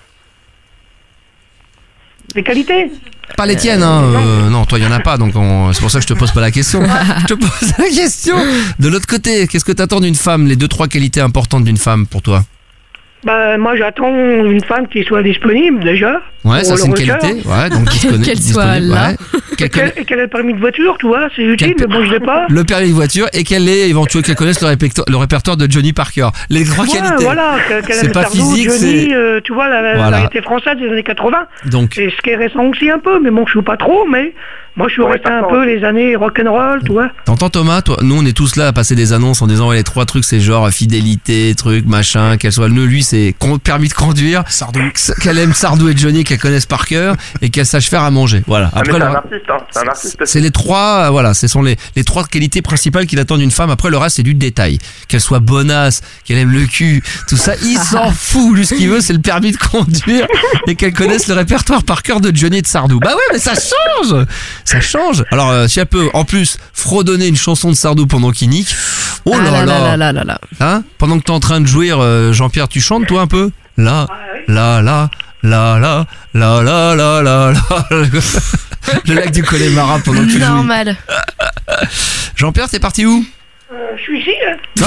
Les qualités. Pas les tiennes, hein. euh, non, toi, il y en a pas, donc on- c'est pour ça que je te pose pas la question. Je te pose la question. De l'autre côté, qu'est-ce que t'attends d'une femme? Les deux, trois qualités importantes d'une femme pour toi? Bah, moi, j'attends une femme qui soit disponible, déjà. Ouais, pour ça le c'est une recherche. qualité. Ouais, donc disponible. Qu'elle soit disponible, là. ouais. Qu'elle Et qu'elle connaît et qu'elle ait le permis de voiture, tu vois, c'est utile, Qu'elle- mais bon, je l'ai pas. le permis de voiture et qu'elle ait éventuellement qu'elle connaisse le, répecto- le répertoire de Johnny Parker. Les trois Ouais, qualités. voilà, qu'elle qu'elle C'est aime pas Sardou, physique, Johnny, c'est- euh, tu vois, la, la Voilà. variété française des années quatre-vingts. Donc, Et ce qui est récent aussi un peu, mais bon, je suis pas trop, mais moi, je suis Ouais, resté un par peu contre. les années rock'n'roll, tu vois. t'entends Thomas, toi, nous on est tous là à passer des annonces en disant ouais, les trois trucs c'est genre fidélité, truc, machin, qu'elle soit le lui c'est con- permis de conduire, Sardou. qu'elle aime Sardou et Johnny, qu'elle connaisse par cœur et qu'elle sache faire à manger. Voilà. Ah, mais Après c'est le- un artiste, hein. C'est un artiste. c'est les trois, euh, voilà, ce sont les, les trois qualités principales qu'il attend d'une femme. Après, le reste, c'est du détail. Qu'elle soit bonasse, qu'elle aime le cul, tout ça, il s'en fout. Lui, ce qu'il veut, c'est le permis de conduire et qu'elle connaisse le répertoire par cœur de Johnny et de Sardou. Bah ouais, mais ça change! Ça change. Alors, euh, si elle peut, en plus, fredonner une chanson de Sardou pendant qu'il nique, oh Ah là là là, là là là là. hein? Pendant que t'es en train de jouir, euh, Jean-Pierre, tu chantes, toi, un peu? Là, là, là, là, là, là, là, là, là, là. Le lac du Connemara pendant que tu joues. Normal. Jean-Pierre, t'es parti où? Euh, je suis ici, là. Non.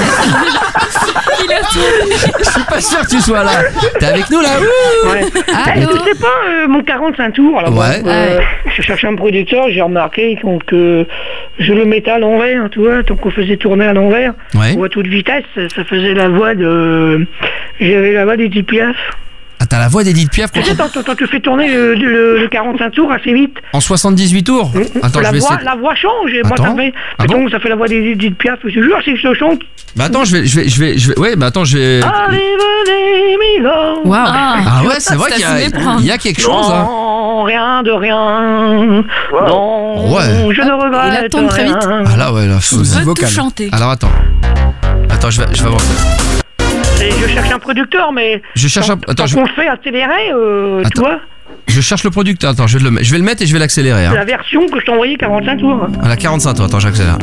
Je suis pas sûr que tu sois là. T'es avec nous là? Ouh. Ouais. Allô? Eh, tu sais pas, euh, mon quarante-cinq tours, alors Ouais. bon, euh, je cherchais un producteur, j'ai remarqué qu'on- que je le mettais à l'envers, tu vois, donc on faisait tourner à l'envers, Ouais. ou à toute vitesse, ça faisait la voix de... J'avais la voix d'Edith Piaf. Ah, t'as la voix d'Edith Piaf Tu quand sais, quand, quand tu fais tourner le, le, le quarante-cinq tours assez vite, en soixante-dix-huit tours. Attends, la, je vais voix, essayer. la voix change. Et moi, Attends. ça fait, Ah donc, bon ça fait la voix d'Edith Piaf. Je te jure, si je te chante. Bah attends, je vais, je vais, je vais, je vais. Ouais, bah attends, je vais. Allez, venez, Milo. Waouh. Ah ouais, c'est vrai Ça qu'il y s'y a, méprend. il y a quelque chose. Hein. Non, rien de rien. Wow. Non, Ouais. je ne regrette il attend très vite. rien. Ah là, ouais, là. faut- On peut vocal. tout chanter. Alors attends. Attends, je vais, je vais avancer. Et je cherche un producteur, mais Je cherche un. quand, Attends, quand je, on le fait accélérer, euh, tu Attends. vois, je cherche le producteur. Attends, je vais le, mettre- je vais le mettre et je vais l'accélérer. Hein. la version que je t'ai envoyée quarante-cinq tours. À la quarante-cinq tours. Attends, j'accélère.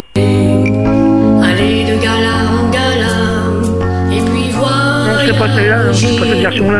Aller de gala en gala, et puis voir. Non, c'est pas celle-là, hein, c'est pas cette version-là.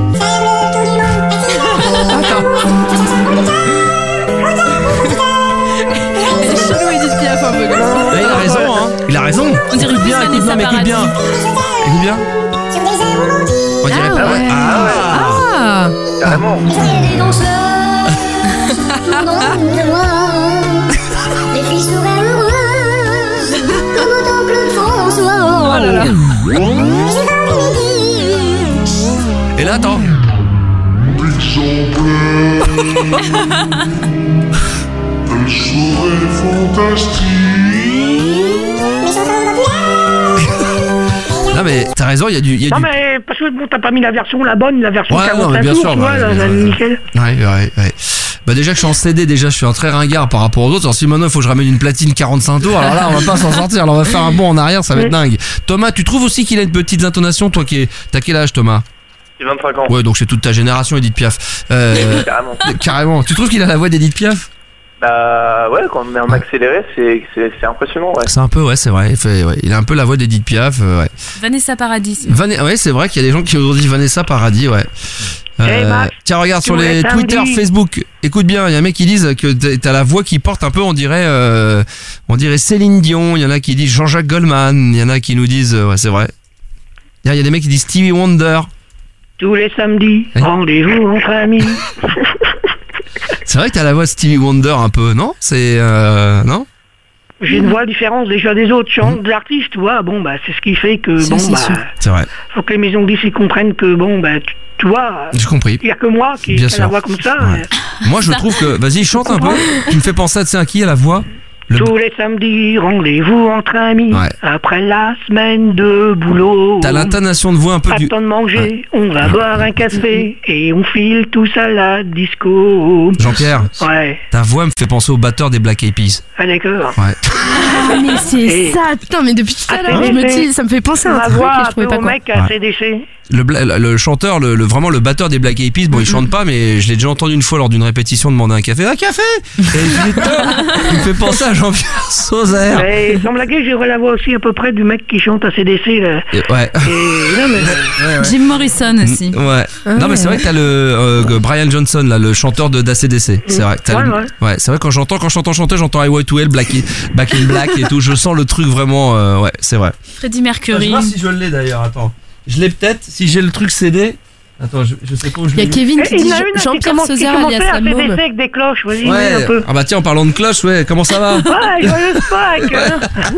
Elle est chelou, Edith Piaf, un peu. Ah, il a raison, hein. Il a raison. On dirait Écoute bien, plus écoute bien, Vanessa mais écoute bien. Écoute bien. On dirait Ah pas. ouais. Ah. Ah. Carrément. Les danseurs, tout autour de moi. Les filles seraient heureuses, comme autant Claude François. Oh là là. Et là, attends. Non mais t'as raison, il y a du, il y a Non, du. mais parce que bon, t'as pas mis la version la bonne, la version Ouais, non, mais quarante-cinq bien tours, sûr, tu vois, ouais, là, ouais, là, ouais. nickel. Ouais, ouais, ouais. Bah déjà que je suis en C D, déjà je suis un très ringard par rapport aux autres. Alors si maintenant il faut que je ramène une platine quarante-cinq tours, alors là on va pas s'en sortir. Alors on va faire un bond en arrière, ça va être dingue. Thomas, tu trouves aussi qu'il a une petite intonation, toi qui est, t'as quel âge Thomas? J'ai vingt-cinq ans. Ouais, donc c'est toute ta génération Edith Piaf. Euh, Carrément. carrément. Tu trouves qu'il a la voix d'Edith Piaf? Bah ouais, quand on met en accéléré, c'est c'est c'est impressionnant, ouais. C'est un peu, ouais, c'est vrai. Il, fait, ouais, il a un peu la voix d'Edith Piaf, euh, ouais. Vanessa Paradis. Van- ouais, c'est vrai qu'il y a des gens qui ont dit Vanessa Paradis, ouais. Eh, Max, tiens, regarde tu sur les voulais Twitter, samedi. Facebook. Écoute bien, il y a un mec qui disent que t'as- t'as la voix qui porte un peu, on dirait, euh, on dirait Céline Dion. Il y en a qui disent Jean-Jacques Goldman. Il y en a qui nous disent, euh, ouais, c'est vrai. Il y a des mecs qui disent Stevie Wonder. Tous les samedis, Oui. rendez-vous entre amis. C'est vrai que t'as la voix de Stevie Wonder un peu, non? C'est, euh, non? J'ai une voix différente déjà des autres chants de l'artiste, tu vois. Bon, bah, c'est ce qui fait que, Ça, bon, c'est bah, sûr. C'est vrai. faut que les maisons de disques comprennent que, bon, bah, tu, tu vois, J'ai compris. il y a que moi qui Bien ai sûr. la voix comme ça. Ouais. Moi, je trouve que, vas-y, chante un peu. Tu me fais penser à, tu sais, à qui à la voix? Le- Tous les samedis, rendez-vous entre amis. Ouais. Après la semaine de boulot. T'as l'intonation de voix un peu Pas du. le temps de manger, on va boire un café et on file tous à la disco. Jean-Pierre, Ouais, ta voix me fait penser au batteur des Black Eyed Peas. ah d'accord. Ouais. Ah, mais c'est Et- ça, putain, mais depuis tout à Ah, l'heure, c'est je me laissé. dis, ça me fait penser à un Ma truc voix et un je trouvais peu pas au quoi. mec à Ouais. C D C. Le, bla- le chanteur, le, le- vraiment le batteur des Black Eyed Peas, bon, il chante pas, mais je l'ai déjà entendu une fois lors d'une répétition demander un café. Un café Et je dis, il me fait penser à Jean-Pierre Sauzère. Mais sans blaguer, j'aurais la voix aussi à peu près du mec qui chante à C D C là. Et- ouais. Et non mais Jim Morrison aussi. Ouais. Non mais c'est vrai que t'as le euh, Brian Johnson là, le chanteur de d'A C D C. C'est vrai. que t'as Ouais, le- ouais. ouais, c'est vrai quand j'entends quand je t'entends chanter, j'entends I Y deux L, Black, Back in Black et tout. Je sens le truc vraiment. euh, ouais, c'est vrai. Freddie Mercury. si je l'ai d'ailleurs. Attends. Je l'ai peut-être si j'ai le truc C D. Attends, je, je sais pas où je Il y a l'ai. Kevin Eh, qui il dit y en a une qui Jean-Pierre commence- qui Sauzère commençait alias à la C D C môme. avec des cloches, vas-y, mets Ouais. un peu. Ah bah tiens, en parlant de cloche, ouais. Comment ça va? Ouais, joyeuse Pâques hein.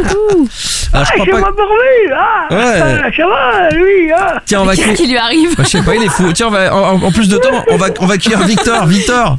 Ah, je Ah, crois chez pas. moi pour lui, ah, Ouais. ah, ça va, lui, ah. Tiens, on va Qu'est-ce cuire. qui lui arrive? Bah, je sais pas, il est fou. Tiens, on va, en, en plus de temps, on va, on va cuire Victor. Victor.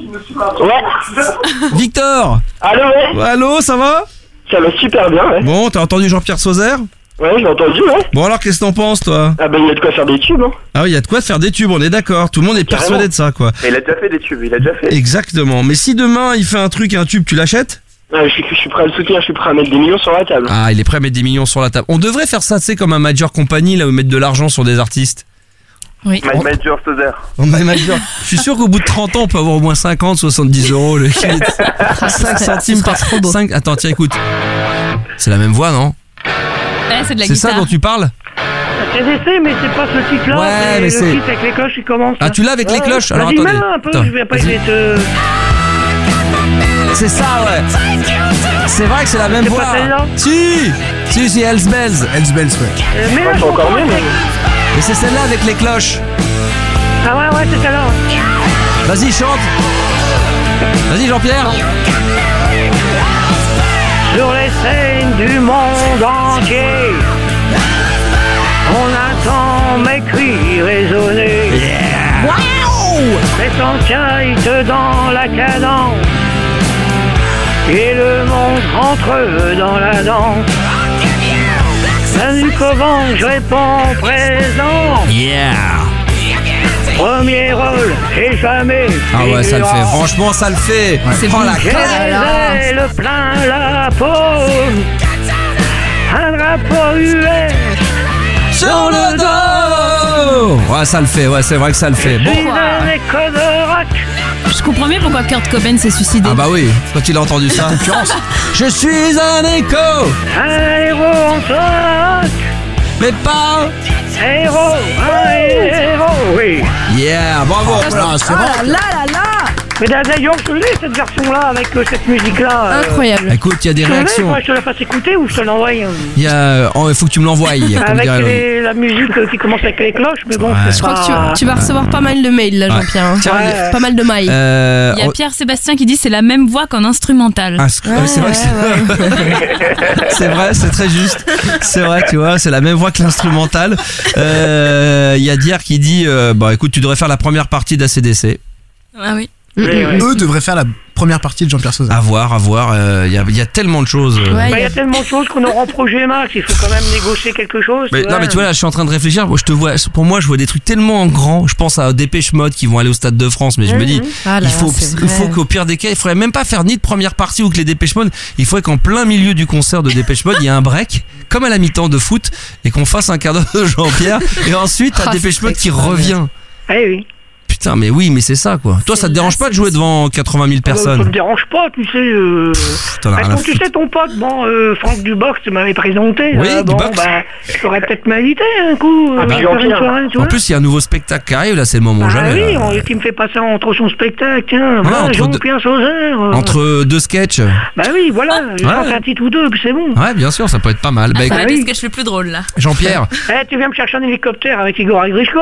Ouais. Victor. Allô, ouais. Allô, ça va? Ça va super bien, ouais. Bon, t'as entendu Jean-Pierre Sauzère? Ouais, j'ai entendu, ouais. Bon alors, qu'est-ce que t'en penses, toi? Ah ben, il y a de quoi faire des tubes, hein. Ah oui, il y a de quoi faire des tubes, on est d'accord. Tout le monde est Carrément. persuadé de ça, quoi. Mais il a déjà fait des tubes, il a déjà fait. Exactement. Mais si demain il fait un truc, un tube, tu l'achètes? Ouais, je, suis, je suis prêt à le soutenir, je suis prêt à mettre des millions sur la table. Ah, il est prêt à mettre des millions sur la table. On devrait faire ça, tu sais, comme un major company, là, où mettre de l'argent sur des artistes. Oui. My Major Sauzère. On a major. Je suis sûr qu'au bout de trente ans, on peut avoir au moins cinquante, soixante-dix euros. Le cinq centimes par trop beau. cinq. Attends, tiens, écoute. C'est la même voix, non? Ouais, c'est de la C'est ça guitare. dont tu parles? C D C, mais c'est pas ce titre-là, Ouais, c'est mais le c'est- titre avec les cloches qui commence. Ah, là. tu l'as avec les Ouais. cloches? Alors Vas-y, attendez. mets-le un peu, Attends, je vais pas vas-y. essayer de... C'est ça, ouais. C'est vrai que c'est la même C'est voix. pas celle-là? Si, si, si, Hells Bells. Hells Bells, ouais. Euh, mets la c'est chanson encore mieux, avec. Et c'est celle-là avec les cloches. Ah ouais, ouais, c'est celle-là. Vas-y, chante. Vas-y, Jean-Pierre. Sur les scènes du monde entier, on entend mes cris résonner. Et Mets ton kite dans la cadence et le monde rentre dans la danse. La nuque au vent, je réponds présent. Yeah. Premier rôle et jamais. Ah ouais, ça le fait. figurant. Franchement, ça le fait. C'est Oh bon. la J'ai classe. le plein la peau. Un drapeau U S Sur le dos. Ouais, ça le fait. Ouais, c'est vrai que ça le fait. Je Bon. suis un écho de rock. Je comprends mieux pourquoi Kurt Cobain s'est suicidé. Ah bah oui, quand il a entendu ça. Je suis un écho, Un héros en rock. mais pas. Héros, un héros, oui. Yeah, bravo. Voilà, c'est Ah bon. là là là là. Mais d'ailleurs, je l'ai cette version-là avec euh, cette musique-là. euh, Incroyable. Écoute, il y a des Je l'ai, réactions. moi, je te la fasse écouter ou je te l'envoie euh, Il y a, oh, il faut que tu me l'envoies. comme avec dirait l'autre. les- la musique euh, qui commence avec les cloches, mais bon, Ouais. c'est Je crois que pas- tu, tu vas recevoir pas mal de mails là, Ouais. Jean-Pierre. hein. Tiens, Ouais. Pas mal de mails. Euh, Il y a on- Pierre Sébastien qui dit c'est la même voix qu'en instrumental. Ah, c'est ouais, c'est vrai, que c'est- c'est vrai, c'est très juste. C'est vrai, tu vois, c'est la même voix que l'instrumental. Euh, Il y a Dier qui dit, euh, bah écoute, tu devrais faire la première partie d'A C D C. Ah oui. Oui, oui. Eux devraient faire la première partie de Jean-Pierre Sauzet. À voir, à voir. euh, Il y, a, il y a tellement de choses. euh. Ouais. Bah, il y a tellement de choses qu'on aura en projet max, il faut quand même négocier quelque chose. Mais, non mais tu vois là je suis en train de réfléchir, moi, je te vois, pour moi je vois des trucs tellement en grand, je pense à Dépêche Mode qui vont aller au Stade de France, mais je me dis Ah là il faut, là, c'est il faut vrai. qu'au pire des cas il faudrait même pas faire ni de première partie ou que les Dépêche Mode, il faudrait qu'en plein milieu du concert de Dépêche Mode il y ait un break comme à la mi-temps de foot et qu'on fasse un quart d'heure de Jean-Pierre et ensuite Ah, t'as Dépêche c'est Mode qui extraordinaire. revient. Eh oui. Putain mais oui mais c'est ça quoi. Toi ça te dérange pas de jouer devant quatre-vingt mille Euh, Ça me personnes? dérange pas, tu sais. Euh... T'en as Bah, rien à comme tu foutre. sais, ton pote, bon, euh, Franck Dubox, tu m'avais présenté. Oui, euh, bon, Dubox. bah, je pourrais peut-être m'inviter un coup. Ah, euh, bah, faire une Jean-Pierre. soirée, tu En vois. plus il y a un nouveau spectacle qui arrive là, c'est le moment Ah jamais. oui, là. on, qui me fait passer entre son spectacle, tiens, Ouais, voilà, entre Jean-Pierre Sauzet. euh. Entre deux sketchs. Bah oui, voilà, je Ouais. pense un titre ou deux, puis c'est bon. Ouais bien sûr ça peut être pas mal. Bah, Ça écoute, va être oui. le sketch le plus drôle là. Jean-Pierre. Eh, tu viens me chercher un hélicoptère avec Igor Agrishko.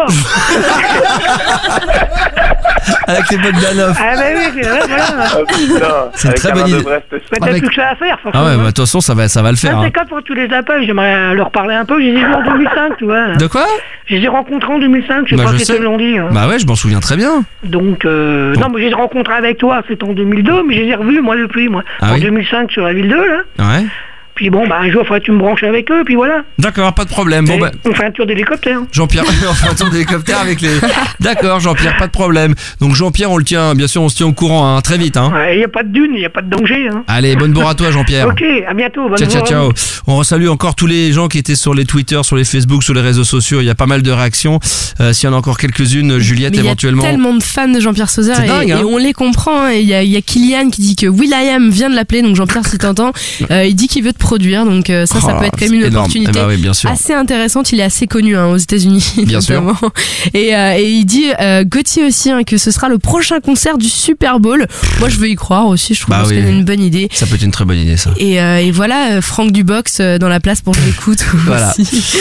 Avec les potes d'Anoff. Ah bah oui, c'est vrai, voilà. Oh putain, C'est une avec très Alain bonne de idée. Brest. Mais t'as Avec- plus que ça à faire, Ah ouais, bah, forcément. de toute façon, ça va, ça va le faire. Un de hein. ces quatre, faut que tu les appelles, j'aimerais leur parler un peu, je les ai vus en deux mille cinq, tu vois. De quoi? Je les ai rencontrés en deux mille cinq, je sais Bah, pas je si sais. te l'ont dit. hein. Bah ouais, je m'en souviens très bien. Donc, euh, Bon. non, mais j'ai rencontré avec toi, c'était en deux mille deux, mais je les ai revus, moi, depuis, moi. Ah en oui deux mille cinq, sur la ville deux, là. Ouais. Puis bon, bah, un jour, faudrait que tu me branches avec eux, puis voilà. D'accord, pas de problème. Bon Et bah, on fait un tour d'hélicoptère. Jean-Pierre, on fait un tour d'hélicoptère avec les. D'accord, Jean-Pierre, pas de problème. Donc Jean-Pierre, on le tient, bien sûr, on se tient au courant, hein, très vite. Hein. Il n'y a pas de dune, il n'y a pas de danger. Hein. Allez, bonne bourre à toi, Jean-Pierre. Ok, à bientôt, bonne Ciao, ciao, journée. ciao. On salue encore tous les gens qui étaient sur les Twitter, sur les Facebook, sur les réseaux sociaux. Il y a pas mal de réactions. Euh, S'il y en a encore quelques-unes, Juliette, Mais il y a éventuellement. tellement de fans de Jean-Pierre Sauzet C'est et, dingue, hein. et on les comprend. hein. Et Il y, a- il y a Kylian qui dit que Will.i.am vient de l'appeler, donc Jean-Pierre si t'entends, euh, il dit qu'il veut te produire, donc euh, ça, ça Oh, peut être quand même une c'est énorme. opportunité Eh ben oui, bien sûr. assez intéressante. Il est assez connu hein, aux États-Unis Bien sûr. notamment. Et, euh, et il dit euh, Gauthier aussi hein, que ce sera le prochain concert du Super Bowl. Moi, je veux y croire aussi. Je trouve Bah que oui. c'est une bonne idée. Ça peut être une très bonne idée, ça. Et, euh, et voilà, euh, Franck Dubox euh, dans la place pour que je l'écoute Voilà. aussi.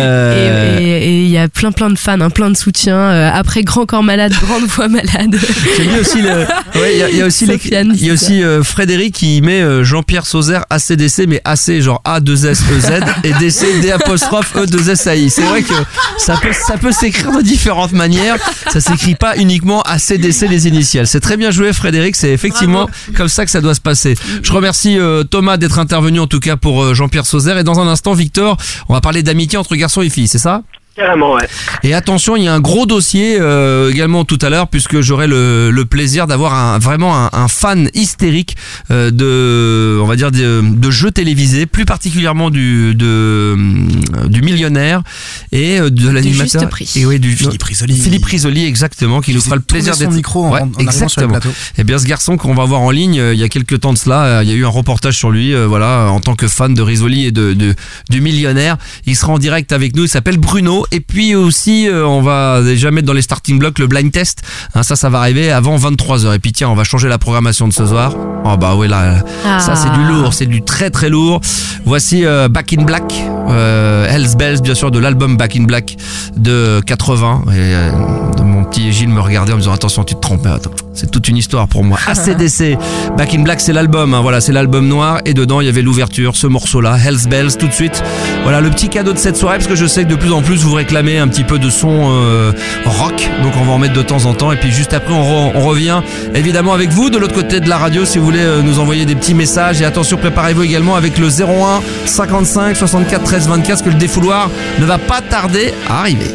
Euh, Et et- et il y a plein plein de fans, hein, plein de soutien. Euh, après Grand Corps Malade, Grande Voix Malade. J'aime bien aussi le. Ouais, il y a, il y a aussi les- Sofiane, il y a aussi euh, Frédéric qui met euh, Jean-Pierre Sauzet A C D C mais A C genre A deux S E Z et D C D apostrophe E deux S A I. C'est vrai que ça peut ça peut s'écrire de différentes manières. Ça s'écrit pas uniquement A C D C les initiales. C'est très bien joué Frédéric. C'est effectivement comme ça que ça doit se passer. Je remercie euh, Thomas d'être intervenu en tout cas pour euh, Jean-Pierre Sauzet et dans un instant Victor, on va parler d'amitié entre garçons et filles. C'est ça? Carrément, ouais. Et attention, il y a un gros dossier euh, également tout à l'heure, puisque j'aurai le, le plaisir d'avoir un, vraiment un, un fan hystérique euh, de, on va dire, de, de jeux télévisés, plus particulièrement du de, euh, du millionnaire et euh, de l'animateur. Juste Prix. Et oui, du Philippe Risoli. Philippe Risoli, exactement, qui nous fera le plaisir son d'être. micro en, Ouais, en arrivant sur le exactement. plateau. Eh bien, ce garçon qu'on va voir en ligne, euh, il y a quelques temps de cela, euh, il y a eu un reportage sur lui, euh, voilà, en tant que fan de Risoli et de, de du millionnaire. Il sera en direct avec nous. Il s'appelle Bruno. Et puis aussi, euh, on va déjà mettre dans les starting blocks le blind test. Hein, ça, ça va arriver avant vingt-trois heures. Et puis tiens, on va changer la programmation de ce soir. Oh bah ouais là, Ah. ça c'est du lourd, c'est du très très lourd. Voici euh, Back in Black. Euh, Hells Bells, bien sûr, de l'album Back in Black de quatre-vingts. Et euh, mon petit Gilles me regardait en me disant attention, tu te trompes. Attends, c'est toute une histoire pour moi. A C D C, Back in Black, c'est l'album. Hein, voilà, c'est l'album noir. Et dedans, il y avait l'ouverture, ce morceau-là, Hells Bells, tout de suite. Voilà, le petit cadeau de cette soirée, parce que je sais que de plus en plus, vous réclamez un petit peu de son euh, rock. Donc, on va en mettre de temps en temps. Et puis, juste après, on, re- on revient évidemment avec vous de l'autre côté de la radio si vous voulez euh, nous envoyer des petits messages. Et attention, préparez-vous également avec le zéro un cinquante-cinq soixante-quatre treize vingt-quatre, parce que le défouloir ne va pas tarder à arriver.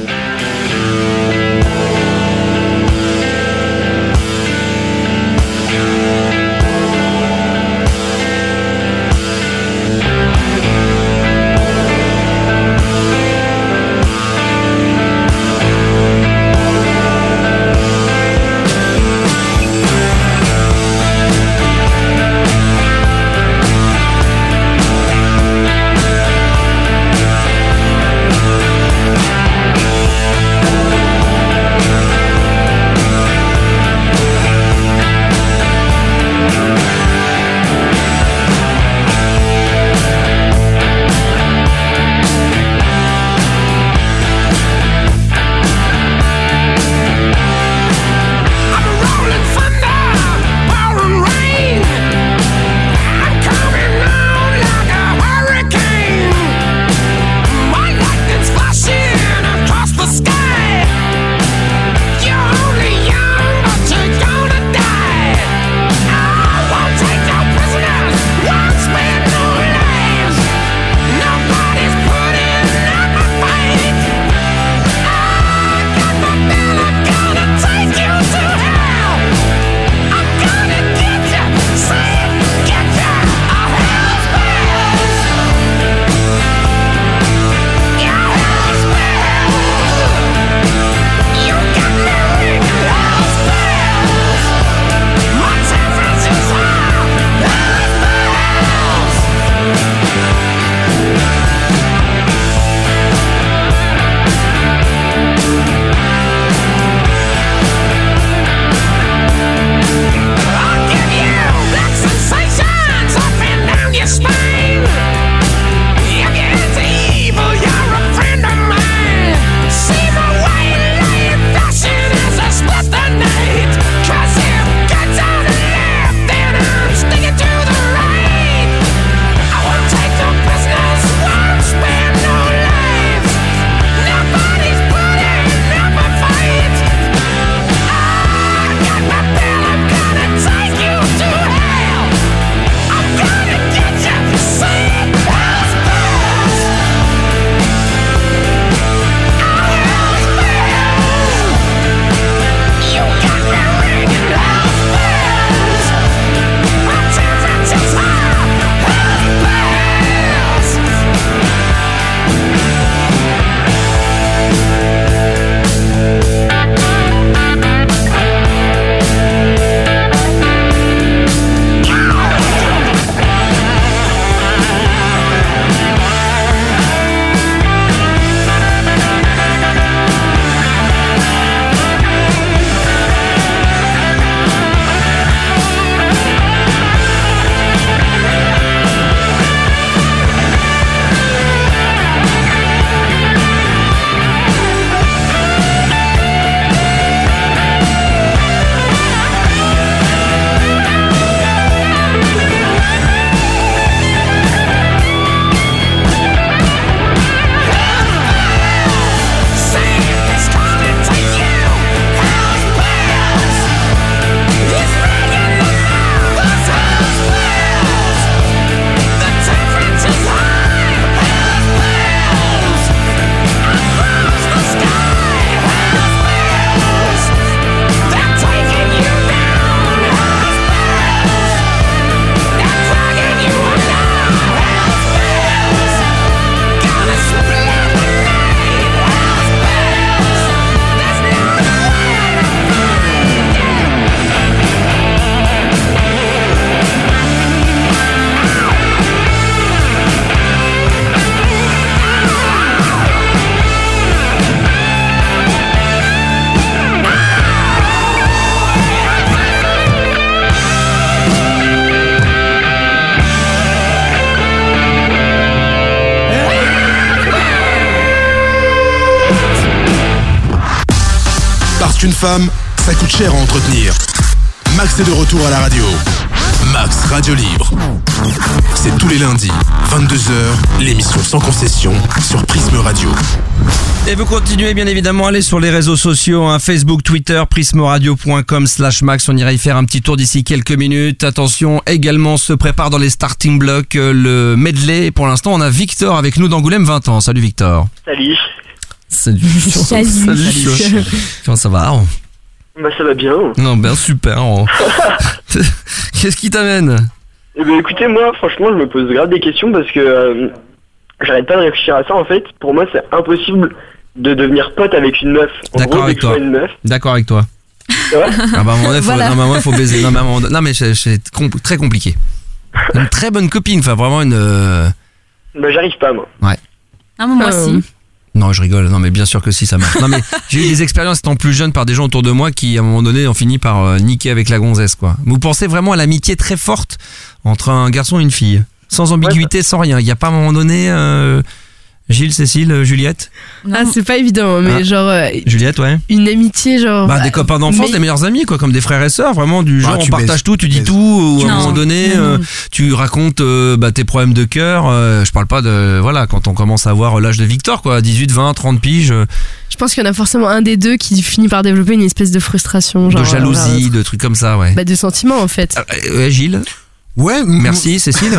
qu'une femme, ça coûte cher à entretenir. Max est de retour à la radio. Max Radio Libre. C'est tous les lundis, vingt-deux heures, l'émission sans concession sur Prisme Radio. Et vous continuez bien évidemment à aller sur les réseaux sociaux, hein, Facebook, Twitter, prismeradio point com slash max. On ira y faire un petit tour d'ici quelques minutes. Attention, également se prépare dans les starting blocks euh, le medley. Et pour l'instant, on a Victor avec nous d'Angoulême, vingt ans. Salut Victor. Salut. Salut. Salut. Salut. Comment ça va? Bah ça va bien. Non, ben super. Qu'est-ce qui t'amène? Eh ben écoutez, moi franchement je me pose grave des questions parce que euh, j'arrête pas de réfléchir à ça en fait. Pour moi c'est impossible de devenir pote avec une meuf. En D'accord gros, avec dès que je toi. vois une meuf. D'accord avec toi. C'est vrai. Ah bah à un moment donné, faut, Voilà. non, mais à un moment, faut baiser. Non mais, à un moment donné- non, mais c'est, c'est compl- très compliqué. Une très bonne copine, enfin vraiment une... euh, Bah j'arrive pas moi. Ah, moi Euh, aussi. Non, je rigole. Non, mais bien sûr que si, ça marche. Non, mais j'ai eu des expériences étant plus jeune par des gens autour de moi qui, à un moment donné, ont fini par euh, niquer avec la gonzesse, quoi. Vous pensez vraiment à l'amitié très forte entre un garçon et une fille, sans ambiguïté, sans rien. Il n'y a pas à un moment donné, euh, Gilles, Cécile, euh, Juliette, Ah, c'est pas évident, mais Ah. genre euh, Juliette, ouais. une amitié, genre. Bah, des copains d'enfance, mais- des meilleurs amis, quoi, comme des frères et sœurs, vraiment du genre Ah, on tu partage baises, tout, tu dis baises. tout, ou à un Non. moment donné, Non. euh, tu racontes euh, bah, tes problèmes de cœur. euh, je parle pas de, voilà, quand on commence à avoir l'âge de Victor, quoi, dix-huit, vingt, trente piges, euh, Je pense qu'il y en a forcément un des deux qui finit par développer une espèce de frustration, genre. de euh, jalousie, vers de trucs comme ça, ouais. l'autre. Bah, de sentiments en fait. Euh, ouais, Gilles, Ouais, m- merci, Cécile.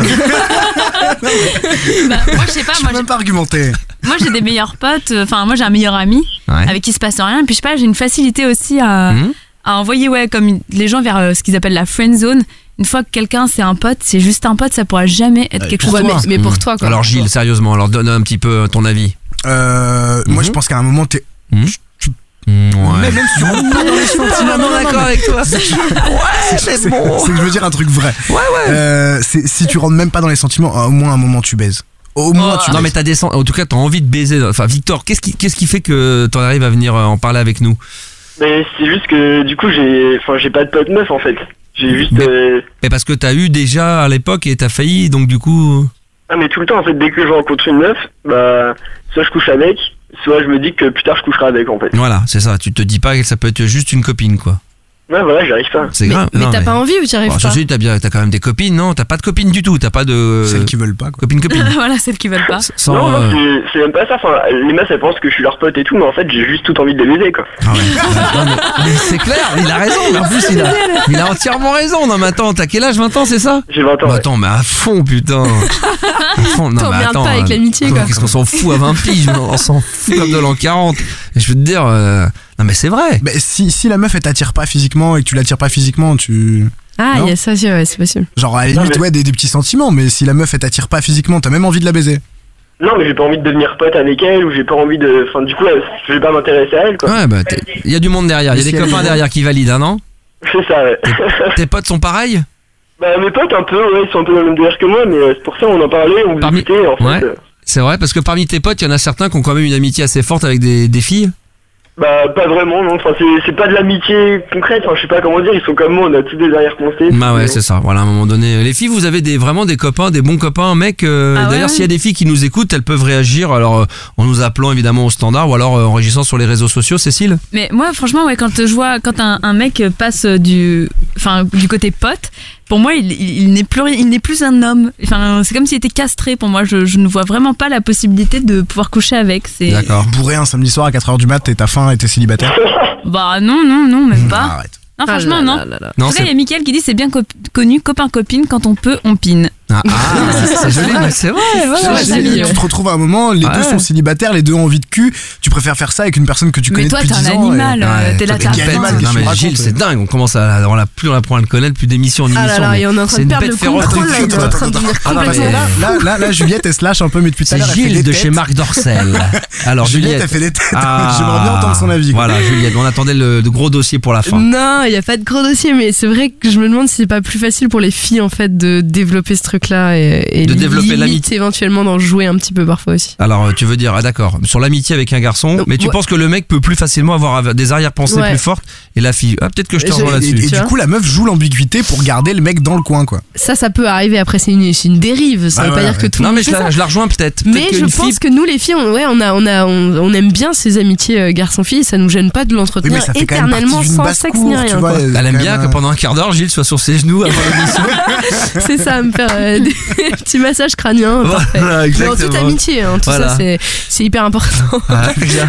Bah, moi, je sais pas, Je moi, peux même j'ai- pas argumenter. moi j'ai des meilleurs potes, euh, enfin, moi j'ai un meilleur ami Ouais. avec qui il se passe rien. Et puis, je sais pas, j'ai une facilité aussi à, Mhm. à envoyer, ouais, comme les gens vers euh, ce qu'ils appellent la friend zone. Une fois que quelqu'un c'est un pote, c'est juste un pote, ça pourra jamais être quelque chose Ouais, de mais, moi. mais pour Mmh. toi, quoi. Alors Gilles, sérieusement, alors donne un petit peu ton avis. Euh, Moi, Mhm. je pense qu'à un moment, t'es. Mmh. Ouais. Mais même si tu rentres pas dans les sentiments. non, non, non, mais- avec toi. C'est c'est bon. C'est que je veux dire un truc vrai. Ouais, ouais. Euh, c'est- si tu rentres même pas dans les sentiments, au moins un moment tu baises. Au moins tu Non baises. mais t'as des sen- en tout cas t'as envie de baiser. Enfin Victor, qu'est-ce qui qu'est-ce qui fait que t'en arrives à venir euh, en parler avec nous? Mais c'est juste que du coup j'ai, enfin j'ai pas de pote meuf en fait. J'ai juste. Mais- euh, Mais parce que t'as eu déjà à l'époque et t'as failli, donc du coup. Ah mais tout le temps en fait dès que je rencontre une meuf, bah soit je couche avec, soit je me dis que plus tard je coucherai avec en fait. Voilà, c'est ça. Tu te dis pas que ça peut être juste une copine, quoi. Ouais voilà, j'arrive pas. C'est Mais, grave. mais Non, t'as pas envie ou t'y arrives Bon, pas? ceci, t'as bien, t'as quand même des copines, non? T'as pas de copine du tout. T'as pas de Celles qui veulent pas, quoi. copine copine. Voilà, celles qui veulent pas. Sans. non, non, euh, c'est- c'est même pas ça. Enfin, les meufs elles pensent que je suis leur pote et tout, mais en fait j'ai juste tout envie de les baiser quoi. Ah ouais. Non, mais, mais c'est clair, il a raison. Mais en plus, il a, il a entièrement raison. Non, mais attends, t'as quel âge? vingt ans, c'est ça? J'ai vingt ans. Bah ouais. attends, mais à fond, putain. À fond, non, mais T'emmerdes attends. pas avec euh, l'amitié, quoi. Qu'est-ce qu'on s'en fout à vingt piges? On s'en fout comme de l'an quarante. Et je veux te dire, euh, non, mais c'est vrai. Mais si, si la meuf elle t'attire pas physiquement et que tu l'attires pas physiquement, tu. Ah, Non. il y a ça aussi, ouais, c'est possible. Genre à la Non, limite, mais- ouais, des, des petits sentiments, mais si la meuf elle t'attire pas physiquement, t'as même envie de la baiser. Non mais j'ai pas envie de devenir pote avec elle ou j'ai pas envie de. Enfin du coup euh, je vais pas m'intéresser à elle quoi. Ouais, bah, il y a du monde derrière. Il y a Mais des si elle copains est- derrière qui valident, hein, non? C'est ça ouais. Tes potes sont pareils? Bah mes potes un peu, ouais, ils sont un peu dans le même délire que moi, mais euh, c'est pour ça on en parlait, on Parmi- discutait en fait. Ouais. euh, C'est vrai, parce que parmi tes potes, il y en a certains qui ont quand même une amitié assez forte avec des, des filles. Bah pas vraiment, non. Enfin c'est c'est pas de l'amitié concrète. Enfin je sais pas comment dire. Ils sont comme moi, on a tous des arrière-pensées. Bah ouais, Mais- c'est ça. Voilà, à un moment donné. Les filles, vous avez des, vraiment des copains, des bons copains, mec. euh, Ah ouais, D'ailleurs, ouais. s'il y a des filles qui nous écoutent, elles peuvent réagir. Alors, euh, en nous appelant évidemment au standard ou alors euh, en réagissant sur les réseaux sociaux, Cécile. Mais moi, franchement, ouais, quand je vois, quand un, un mec passe du, enfin, du côté pote, pour moi, il, il, il n'est plus, il n'est plus un homme. Enfin, c'est comme s'il était castré. Pour moi, je, je ne vois vraiment pas la possibilité de pouvoir coucher avec. C'est. D'accord. Bourré un samedi soir à quatre heures du mat et t'as faim et t'es célibataire. Bah non, non, non, même pas. Arrête. Non, Ah franchement, là non. là là là. Non, En tout cas, il y c'est a Mickaël qui dit c'est bien co- connu, copain-copine, quand on peut, on pine. ah, ah, c'est- c'est joli, mais c'est vrai. ouais, ouais, Ouais, c'est c'est mignon. mignon. Tu te retrouves à un moment, les Ouais. deux sont célibataires, les deux ont envie de cul. Tu préfères faire ça avec une personne que tu Mais connais toi, depuis t'es un dix ans. et- animal. euh, Ouais, T'es là, toi, t'es un t'es bête. animal, bête. qu'est-ce Non que tu mais me Gilles, racontes, c'est dingue. On commence à, on l'a plus on apprend à le connaître, plus d'émissions en Ah émission. là là, mais et on est en train c'est de une perdre bête le féroce. contrôle, là, il est en train de devenir Ah non, parce que complètement. là, là, là, là, Juliette, elle se lâche un peu, mais depuis tout à C'est l'heure, elle fait Gilles des de têtes. chez Marc Dorcel. Alors Juliette, Juliette, elle fait des têtes. Ah, J'aimerais bien entendre son avis. quoi. Voilà, Juliette, on attendait le, le gros dossier pour la fin. Non, il y a pas de gros dossier, mais c'est vrai que je me demande si c'est pas plus facile pour les filles en fait de développer ce truc-là. truc-là et, et De développer limite l'amitié. éventuellement d'en jouer un petit peu parfois aussi. Alors, tu veux dire, ah d'accord, sur l'amitié avec un garçon, mais tu Ouais. penses que le mec peut plus facilement avoir des arrière-pensées Ouais. plus fortes et la fille, ah peut-être que je te Je- rejoins Et, là-dessus. et Tu du vois coup, la meuf joue l'ambiguïté pour garder le mec dans le coin, quoi. Ça, ça peut arriver. Après, c'est une, c'est une dérive. Ça Ouais, veut pas ouais, dire que ouais. tout le Non monde mais je fait ça. la, je la rejoins peut-être. Mais Peut-être je qu'une pense fille- que nous les filles, on, ouais, on a, on a, on, on aime bien ces amitiés euh, garçon-fille. Ça nous gêne pas de Oui, l'entretenir mais ça fait quand même éternellement partie d'une sans basse sexe cour, ni rien. tu vois. quoi. c'est Elle aime quand bien même, que pendant un quart d'heure, Gilles soit sur ses genoux avant l'émission. C'est ça, me faire euh, des petits massages crâniens. Parfait. Voilà, Mais en toute exactement. amitié, hein, tout Voilà. ça, c'est, c'est hyper important. Ah, bien.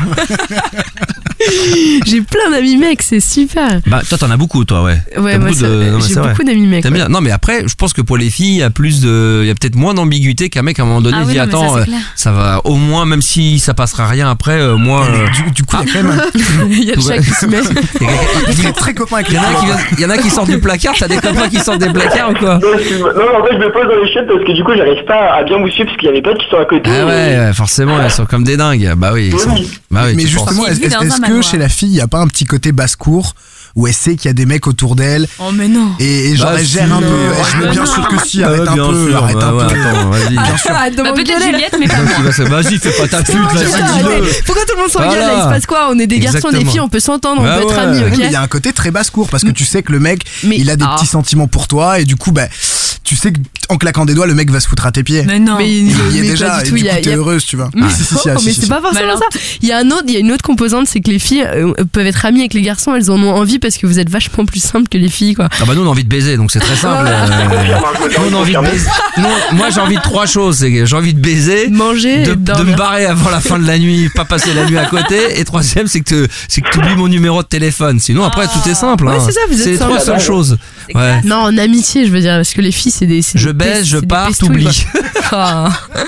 J'ai plein d'amis mecs, c'est super. Bah toi t'en as beaucoup toi ouais. Ouais, T'as moi, beaucoup ça- de- non, mais j'ai c'est vrai. beaucoup d'amis mecs. T'aimes ouais. bien. Non mais après je pense que pour les filles il y a plus de, il y a peut-être moins d'ambiguïté qu'un mec à un moment donné Ah se oui, dit non, mais ça, attends c'est euh, clair. ça va au moins même si ça passera rien après euh, moi. Mais euh, du, du coup, il y a quand même un- Il y a le chat qui se met. il y a quelqu'un- il est très copain avec il y les en a qui viennent- il y en a qui sortent du placard. T'as des copains qui sortent des placards ou quoi? Non, excuse-moi. Non, mais en fait, je me pose dans les chiottes parce que du coup, j'arrive pas à bien vous suivre parce qu'il y a mes potes qui sont à côté. Ah ouais, ouais, forcément ils sont comme des dingues. Bah oui. Ils sont... Bah oui. Mais tu justement, penses. J'ai vu est-ce dans est-ce un que manoir. chez la fille, il n'y a pas un petit côté basse-cour où elle sait qu'il y a des mecs autour d'elle Oh, mais non. et, et genre Bah, elle si, gère un non. peu, elle- mais bien sûr que si, Ah ouais, arrête un bien peu, sûr, arrête bah un ouais, peu. attends, vas-y. Bien sûr. Arrête de Bah, m'engueuler. peut-être Juliette, mais pas Donc, moi. il va se- Vas-y, fais pas ta pute, vas-y, Putain, dis-le. arrêtez. Pourquoi tout le monde s'engueule Voilà. là? Il se passe quoi? On est des garçons, des Exactement. filles, on peut s'entendre, on Bah peut être ouais. amis, Oui, ok? mais il y a un côté très basse-cour parce que tu sais que le mec, Mais- il a des Ah. petits sentiments pour toi et du coup, bah, tu sais qu'en claquant des doigts, le mec va se foutre à tes pieds. Mais non. Mais Il y est mais déjà pas et du tout. du Il y coup, a, il y t'es a- heureuse, tu vois. Mais, Si, si, si, non, si, mais si, c'est si. pas forcément Mais alors- ça. Il y a un autre, il y a une autre composante, c'est que les filles euh, peuvent être amies avec les garçons, elles en ont envie parce que vous êtes vachement plus simple que les filles, quoi. Ah bah nous on a envie de baiser donc c'est très simple. Euh, nous, on a envie de baiser. Nous, moi j'ai envie de trois choses, c'est que j'ai envie de baiser, Manger, de, et de dormir. me barrer avant la fin de la nuit, pas passer la nuit à côté, et troisième c'est que c'est que tu oublies mon numéro de téléphone. Sinon après tout est simple. Ouais, hein. c'est ça, vous êtes C'est les trois simple. seules choses. Ouais. Non, en amitié, je veux dire, parce que les filles, c'est des. c'est Je des baise, pestes- je c'est des pars, pestouilles, t'oublies. quoi. Ah.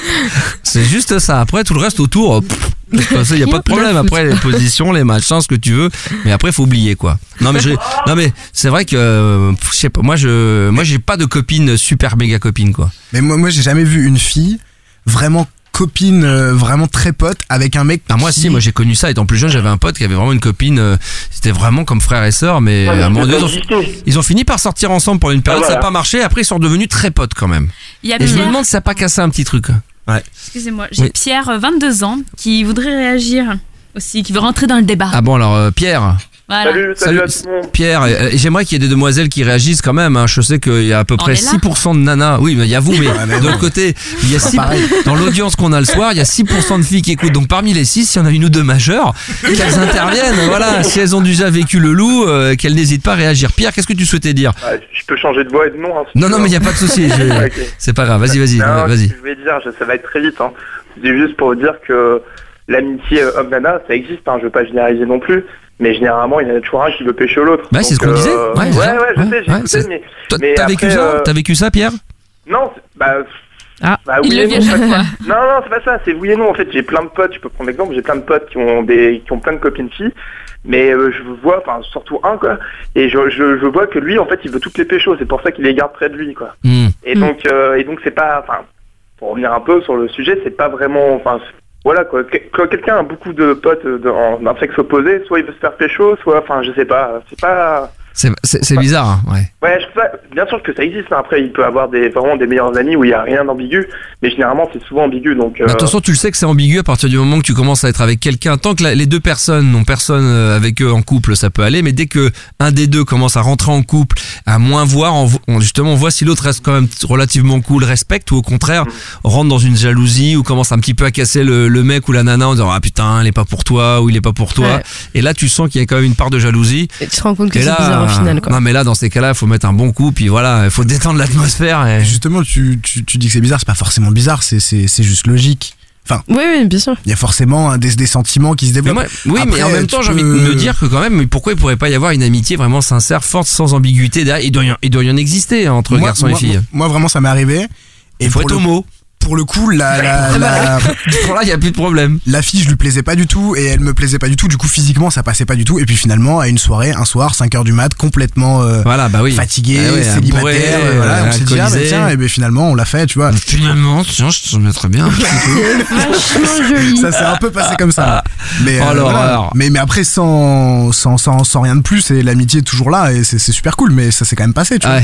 C'est juste ça. Après tout le reste autour, il y a pas de problème. Après les positions, les machins, ce que tu veux, mais après faut oublier quoi. Non mais je, non mais c'est vrai que euh, je sais pas. Moi je, moi j'ai pas de copine super méga copine quoi. Mais moi, moi j'ai jamais vu une fille vraiment copine, euh, vraiment très pote avec un mec. Ah moi qui- si, moi j'ai connu ça étant plus jeune, j'avais un pote qui avait vraiment une copine, euh, c'était vraiment comme frère et sœur, mais Ouais, mais à un moment ça donné, peut ils ont, exister. ils ont fini par sortir ensemble pendant une période, Ah, ça n'a voilà. pas marché, après ils sont devenus très potes quand même. Il y a Et je me Pierre, demande si ça n'a pas cassé un petit truc. Ouais. excusez-moi, j'ai Oui. Pierre, euh, vingt-deux ans, qui voudrait réagir aussi, qui veut rentrer dans le débat. Ah bon alors euh, Pierre, Voilà. Salut, salut, à tout le monde. Pierre, euh, j'aimerais qu'il y ait des demoiselles qui réagissent quand même. Hein. Je sais qu'il y a à peu On près est là. six pour cent de nanas. Oui, mais il y a vous, mais mais de l'autre côté, il y a six dans l'audience qu'on a le soir, il y a six pour cent de filles qui écoutent. Donc parmi les six, il y en a une ou deux majeures, qu'elles interviennent. Voilà, si elles ont déjà vécu le loup, euh, qu'elles n'hésitent pas à réagir. Pierre, qu'est-ce que tu souhaitais dire? Ah, je peux changer de voix et de nom. Hein, si Non, tu non, veux. mais il n'y a pas de souci. je- Ok. C'est pas grave. Vas-y, vas-y, Non, vas-y. ce que je voulais dire, je- ça va être très vite. Hein. C'est juste pour dire que l'amitié euh, homme-nana, ça existe. Hein. Je veux pas généraliser non plus. Mais généralement, il y en a toujours un qui veut pêcher l'autre. Bah, c'est ce Donc, qu'on disait. euh, Ouais, ouais, ouais, ouais, je ouais, sais, j'ai ouais, écouté, c'est- mais. Toi, mais T'as après, vécu ça euh, T'as vécu ça, Pierre? Non, c'est- bah. Ah, bah, il oui le et vit non. à chaque fois. Non, non, c'est pas ça, c'est oui et non. En fait, j'ai plein de potes, je peux prendre l'exemple, j'ai plein de potes qui ont des, qui ont plein de copines filles, mais euh, je vois, enfin, surtout un, quoi, et je, je, je vois que lui, en fait, il veut toutes les péchos, c'est pour ça qu'il les garde près de lui, quoi. Hmm. Et Mm. donc, euh, et donc, c'est pas, enfin, pour revenir un peu sur le sujet, c'est pas vraiment, enfin, c'est- voilà, quoi. Que- Quand quelqu'un a beaucoup de potes de- en- d'un sexe opposé, soit il veut se faire pécho, soit, enfin, je sais pas, c'est pas. C'est c'est- c'est bizarre, hein, ouais. Ouais, je sais pas, bien sûr que ça existe. hein. Après, il peut avoir des, vraiment des meilleurs amis où il y a rien d'ambigu, mais généralement, c'est souvent ambigu, donc. Mais euh, attention, tu le sais que c'est ambigu à partir du moment que tu commences à être avec quelqu'un. Tant que la- les deux personnes n'ont personne euh, avec eux en couple, ça peut aller. Mais dès que un des deux commence à rentrer en couple, à moins voir, on, on- justement, on voit si l'autre reste quand même relativement cool, respecte, ou au contraire rentre dans une jalousie ou commence un petit peu à casser le, le mec ou la nana en disant ah putain, il est pas pour toi ou il est pas pour toi. Ouais. Et là, tu sens qu'il y a quand même une part de jalousie. Et tu te rends compte que Et c'est là, bizarre au final, quoi. non mais là, dans ces cas-là, il faut mettre un bon coup, puis voilà, il faut détendre l'atmosphère. Et... Justement, tu, tu, tu dis que c'est bizarre, c'est pas forcément bizarre, c'est, c'est, c'est juste logique. Enfin, Oui, oui, bien sûr. il y a forcément hein, des, des sentiments qui se Mais développent. moi- oui, mais Après, en même tu temps, j'ai envie de peux- me dire que quand même, mais pourquoi il pourrait pas y avoir une amitié vraiment sincère, forte, sans ambiguïté derrière? Il doit y en, il doit y en exister hein, entre Moi- garçons moi- et filles. Moi, vraiment, ça m'est arrivé. Et Il faut pour être le, homo. pour le coup, la, la, la, Pour là, il y a plus de problème. la fille, je lui plaisais pas du tout et elle me plaisait pas du tout. Du coup, physiquement, ça passait pas du tout. Et puis finalement, à une soirée, un soir, cinq heures du mat, complètement euh, Voilà, bah oui. fatigué, Ah ouais, célibataire. bourré, euh, voilà, on s'est dit, ah, bah, alcoolisé. tiens, et ben finalement, on l'a fait, tu vois. Finalement, tiens, je te mettrais bien. un petit coup. Vachement joli. Ça s'est un peu passé comme ça. Mais, Oh, l'horreur. mais, mais après, sans, sans, sans, sans rien de plus, et l'amitié est toujours là, et c'est, c'est super cool, mais ça s'est quand même passé, tu vois. Ouais.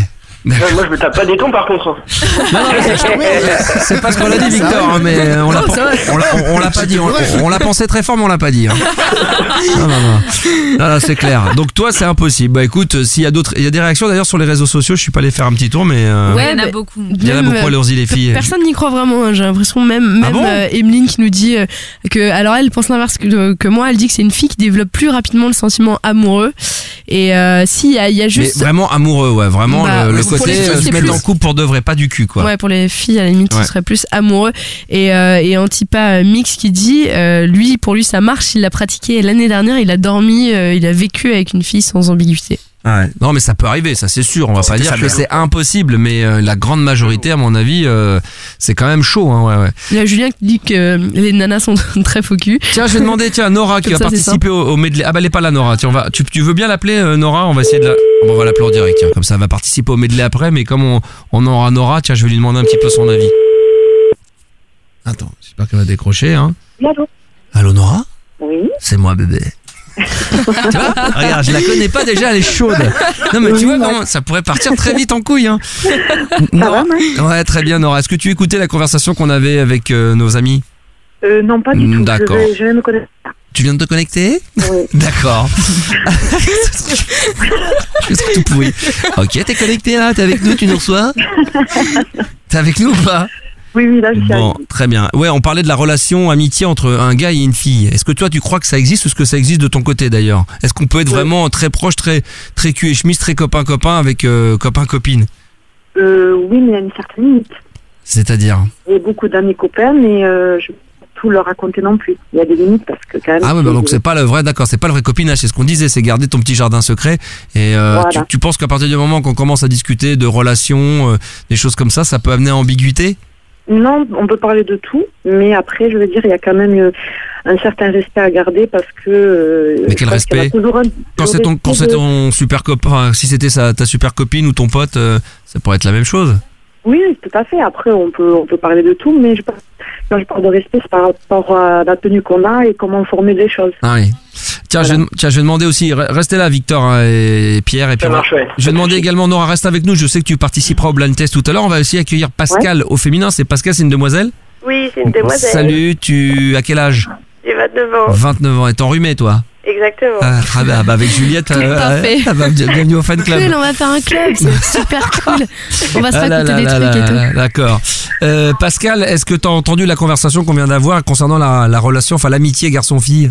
Moi, je me tape pas des tons par contre. hein. Non, non, mais c'est- c'est pas ce qu'on a dit, Victor, hein, mais on l'a Oh, ça va. on l'a- on- on l'a pas dit. On, on l'a pensé très fort, mais on l'a pas dit. hein. Non, non, non. Non, non, c'est clair. Donc toi, c'est impossible. Bah écoute, s'il y a d'autres, il y a des réactions d'ailleurs sur les réseaux sociaux. Je suis pas allé faire un petit tour, mais euh, Ouais, Il y en a mais- beaucoup. il y en a Même, beaucoup. Allons-y les filles. Personne n'y croit vraiment, hein, j'ai l'impression. Même, même Ah bon euh, Emeline qui nous dit euh, que, alors elle pense l'inverse que, que moi, elle dit que c'est une fille qui développe plus rapidement le sentiment amoureux. Et euh, si, il y a, il y a Mais juste. vraiment amoureux, ouais, vraiment Bah, le, le pour côté les filles, euh, se c'est mettre plus- en couple pour de vrai, pas du cul, quoi. Ouais, pour les filles, à la limite, Ouais. ce serait plus amoureux. Et, euh, et Antipa euh, Mix qui dit, euh, lui, pour lui, ça marche, il l'a pratiqué l'année dernière, il a dormi, euh, il a vécu avec une fille sans ambiguïté. Ouais. Non, mais ça peut arriver, ça c'est sûr. On va pas C'était dire ça, que le c'est impossible, mais euh, la grande majorité, à mon avis, euh, c'est quand même chaud. Hein, ouais, ouais. Il y a Julien qui dit que euh, les nanas sont très faux cul. Tiens, je vais demander, tiens, Nora qui Comme va ça, c'est participer au, au medley. Ah bah elle est pas là, Nora. Tiens, on va. Tu, tu veux bien l'appeler, euh, Nora? On va essayer de la. On va l'appeler en direct. Tiens, comme ça, elle va participer au medley après. Mais comme on, on aura Nora, tiens, je vais lui demander un petit peu son avis. Attends, j'espère qu'elle va décrocher. Hein. Allô. Allô, Nora? Oui. C'est moi, bébé. Tu vois? Regarde, je la connais pas déjà, elle est chaude. Non mais tu vois comment ça pourrait partir très vite en couille. Hein. Nora, ouais, très bien, Nora. Est-ce que tu écoutais la conversation qu'on avait avec euh, nos amis? Euh, non, pas du tout. D'accord. Je vais, je vais me connecter. Tu viens de te connecter? Oui. D'accord. Je suis tout pourri. Ok, t'es connecté là, t'es avec nous, tu nous reçois? T'es avec nous ou pas? Oui, oui, là, je suis Bon, avec vous. très bien. Ouais, on parlait de la relation amitié entre un gars et une fille. Est-ce que toi, tu crois que ça existe ou est-ce que ça existe de ton côté d'ailleurs? Est-ce qu'on peut être vraiment très proche, très très cul et chemise, très copain-copain avec euh, copain-copine? Euh, oui, mais il y a une certaine limite. C'est-à-dire? J'ai beaucoup d'amis copains, mais euh, je ne peux pas tout leur raconter non plus. Il y a des limites parce que quand même... Ah ouais, bah donc c'est pas le vrai, d'accord, c'est pas le vrai copinage, c'est ce qu'on disait, c'est garder ton petit jardin secret. Et euh, Voilà. tu, tu penses qu'à partir du moment qu'on commence à discuter de relations, euh, des choses comme ça, ça peut amener à ambiguïté? Non, on peut parler de tout, mais après, je veux dire, il y a quand même euh, un certain respect à garder parce que... euh, Mais quel parce qu'il y a respect? toujours un- Quand le c'est ton, respect quand c'est de- ton super copain, enfin, si c'était sa- ta super copine ou ton pote, euh, ça pourrait être la même chose. Oui, tout à fait. Après, on peut, on peut parler de tout, mais je parle, quand je parle de respect, c'est par rapport à la tenue qu'on a et comment on formule les choses. Ah oui. Tiens, je, vais- tiens, je vais demander aussi, re- restez là Victor hein, et Pierre, et puis Ça on va- marche, ouais. je vais demander également Nora, reste avec nous, je sais que tu participeras au blind test tout à l'heure, on va aussi accueillir Pascal au féminin, c'est Pascal, c'est une demoiselle? Oui, c'est une demoiselle. Salut, tu à quel âge? J'ai vingt-neuf ans. vingt-neuf ans, et t'es enrhumé toi? Exactement. Ah, ah bah, bah avec Juliette, euh, Parfait. ah bah, bien- bienvenue au fan club. Cool, on va faire un club, c'est super cool. On va se Ah là raconter là des là trucs là et tout. là, d'accord. Euh, Pascal, est-ce que t'as entendu la conversation qu'on vient d'avoir concernant la, la relation, enfin l'amitié garçon-fille?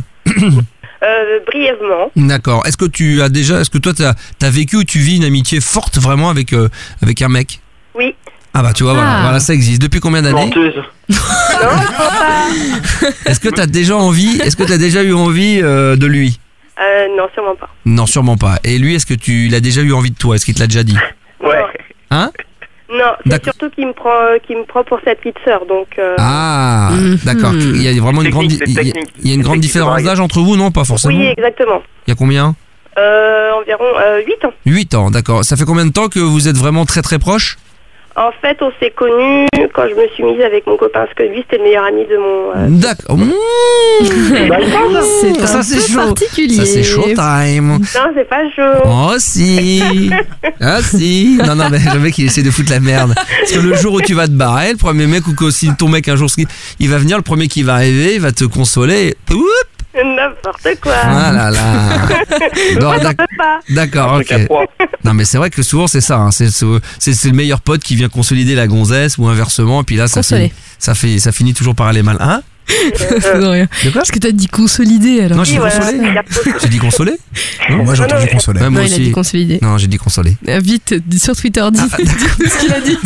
Euh, brièvement. D'accord. Est-ce que tu as déjà, est-ce que toi t'as as vécu ou tu vis une amitié forte vraiment avec euh, avec un mec? Oui. Ah bah tu vois, voilà, Ah. voilà, ça existe. Depuis combien d'années? Menteuse. Non, je crois pas. Est-ce que t'as déjà envie, est-ce que t'as déjà eu envie euh, de lui? Euh, non, sûrement pas. Non, sûrement pas. Et lui, est-ce que tu il a déjà eu envie de toi? Est-ce qu'il te l'a déjà dit? Ouais. Hein? Non, c'est D'accord. surtout qu'il me prend, euh, qu'il me prend pour sa petite sœur, donc. Euh... Ah, Mhm. d'accord. Il y a vraiment une Technique, grande, c'est il y a- technique. il y a une grande Technique, différence c'est d'âge entre vous, non? Pas forcément. Oui, exactement. Il y a combien? Euh, environ euh, huit ans. huit ans, d'accord. Ça fait combien de temps que vous êtes vraiment très très proches? En fait, on s'est connus quand je me suis mise avec mon copain, parce que lui, c'était le meilleur ami de mon. euh, D'accord. Mmh. C'est Ça, un c'est peu chaud. particulier. Ça c'est showtime. Non, c'est pas chaud. Oh si. Ah si. Non non mais le mec il essaie de foutre la merde. Parce que le jour où tu vas te barrer, le premier mec ou que si ton mec un jour il va venir, le premier qui va arriver, il va te consoler. Oup. N'importe quoi. Ah là là. Bon, Moi, j'en d'ac- peux pas. D'accord, Truc à ok. trois. Non mais c'est vrai que souvent c'est ça, hein. c'est c'est c'est le meilleur pote qui vient consolider la gonzesse ou inversement, et puis là ça Consoler. finit, ça fait ça finit toujours par aller mal. Hein? Non, rien. De quoi? Parce que t'as dit consolider alors. Non, j'ai dit Oui, voilà. consoler. Il y a- J'ai dit consoler. Moi, j'ai entendu consoler. Ouais, moi Non, il a aussi. dit consolider. Non, j'ai dit consoler. Euh, Vite, dis- sur Twitter, dis Ah, dis ce qu'il a dit.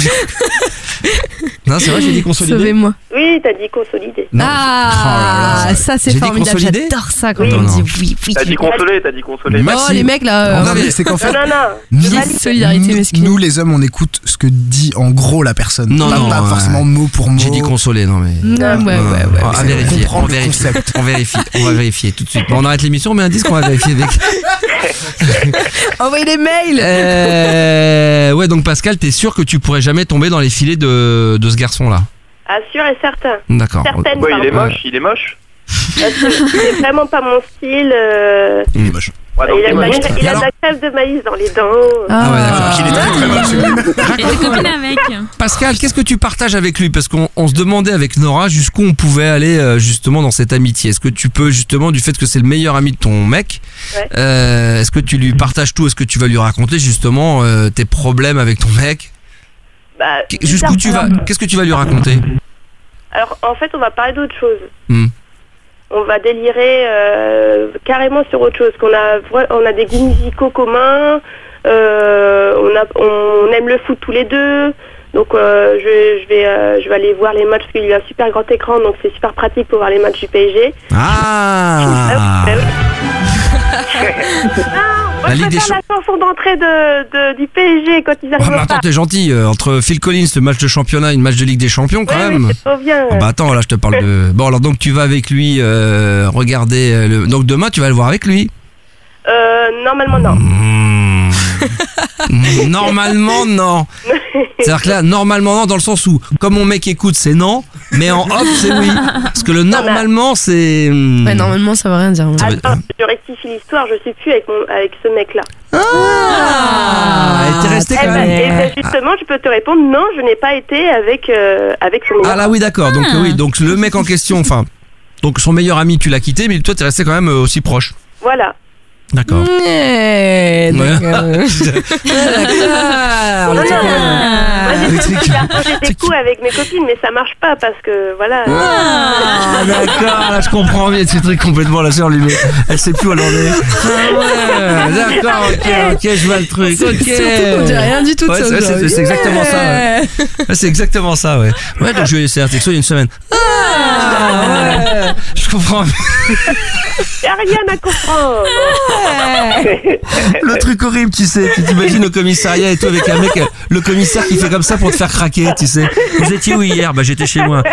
Non, c'est vrai, j'ai dit consolider. Sauvez-moi. Oui, t'as dit consolider. Non. Ah, Oh là là. ça c'est J'ai dit formidable. consolider. J'adore ça quand Oui. on Non, dit non. oui, oui. T'as dit consoler, t'as dit consoler. Mais- Oh, Merci. les mecs là. Non, euh, mais c'est qu'en fait, Non, non, non. nous, Je valide. Solidarité nous- masculine. nous, les hommes, on écoute ce que dit en gros la personne. Non, pas, non, pas ouais. forcément mot pour mot. J'ai dit consoler, non mais. Non, ouais, ouais, Non, ouais. non, à c'est vérifier, comprendre on le vérifie, concept. on vérifie, on va vérifier tout de suite. Bon, on arrête l'émission, mais un disque, on va vérifier avec. Envoyez des mails. Euh, ouais, donc Pascal, t'es sûr que tu pourrais jamais tomber dans les filets de, de ce garçon-là? Ah, sûr et certain. D'accord. Certaines, Ouais, il est pardon. moche, il est moche. Parce que c'est vraiment pas mon style. euh, Il est moche. Ouais, donc il a, c'est de la, moche. crème- il a de Alors la crème de maïs dans les dents. Ah ouais, d'accord. Ah. Il est très très moche. Raconte- Et tes copines avec. Pascal, qu'est-ce que tu partages avec lui? Parce qu'on on se demandait avec Nora jusqu'où on pouvait aller euh, justement dans cette amitié. Est-ce que tu peux justement, du fait que c'est le meilleur ami de ton mec, Ouais. euh, est-ce que tu lui partages tout? Est-ce que tu vas lui raconter justement euh, tes problèmes avec ton mec? Bah, Qu- Jusqu'où tu vas? Qu'est-ce que tu vas lui raconter? Alors, en fait, on va parler d'autre chose. Hmm. On va délirer euh, carrément sur autre chose. Qu'on a, vra- on a des goûts musicaux communs. euh, on, a, on aime le foot tous les deux. Donc, euh, je, je vais, euh, je vais aller voir les matchs parce qu'il a un super grand écran, donc c'est super pratique pour voir les matchs du P S G. Ah, Ah, ouais. Moi, La je Ligue des préfère la chanson d'entrée de, de- du P S G quand ils Oh, arrivent mais au attends, parc. t'es gentil. euh, entre Phil Collins, le match de championnat et le match de Ligue des Champions, quand Ouais, même. mais c'est trop bien. Ah bah attends, là je te parle de... Bon alors donc tu vas avec lui euh, regarder... euh, le... Donc demain tu vas le voir avec lui. Euh, normalement, non. Mmh. Normalement non. C'est-à-dire que là, normalement non, dans le sens où, comme mon mec écoute, c'est non, mais en off, c'est oui. Parce que le normalement, c'est... Ouais, normalement, ça veut rien dire. Ça veut- Attends, je rectifie l'histoire, je suis plus avec, mon, avec ce mec-là. Ah, et t'es resté Eh quand ben, même... eh ben, justement, je peux te répondre, non, je n'ai pas été avec, euh, avec son meilleur. Ah là oui, d'accord. Donc euh, oui, donc le mec en question, enfin... Donc son meilleur ami, tu l'as quitté, mais toi, t'es resté quand même euh, aussi proche. Voilà. D'accord. Ouais, d'accord. Non, non, non. Moi, j'ai fait des garçons, j'ai des coups avec mes copines, mais ça marche pas parce que, voilà. Ah, d'accord, là je comprends bien ce truc complètement, la sœur lui, mais elle sait plus où elle en est. Ah ouais, d'accord, ok, ok, je vois le truc, ok. Surtout qu'on dit rien du tout de Ouais, ça c'est, c'est, aujourd'hui. c'est exactement ça, ouais. Ouais, c'est exactement ça, ouais. Ouais, donc je vais essayer un texto il y a une semaine. Ah, ouais, je comprends. Y a rien à comprendre. Le truc horrible, tu sais, tu t'imagines au commissariat et toi avec un mec, le commissaire qui fait comme ça pour te faire craquer, tu sais. Vous étiez où hier? Bah j'étais chez moi.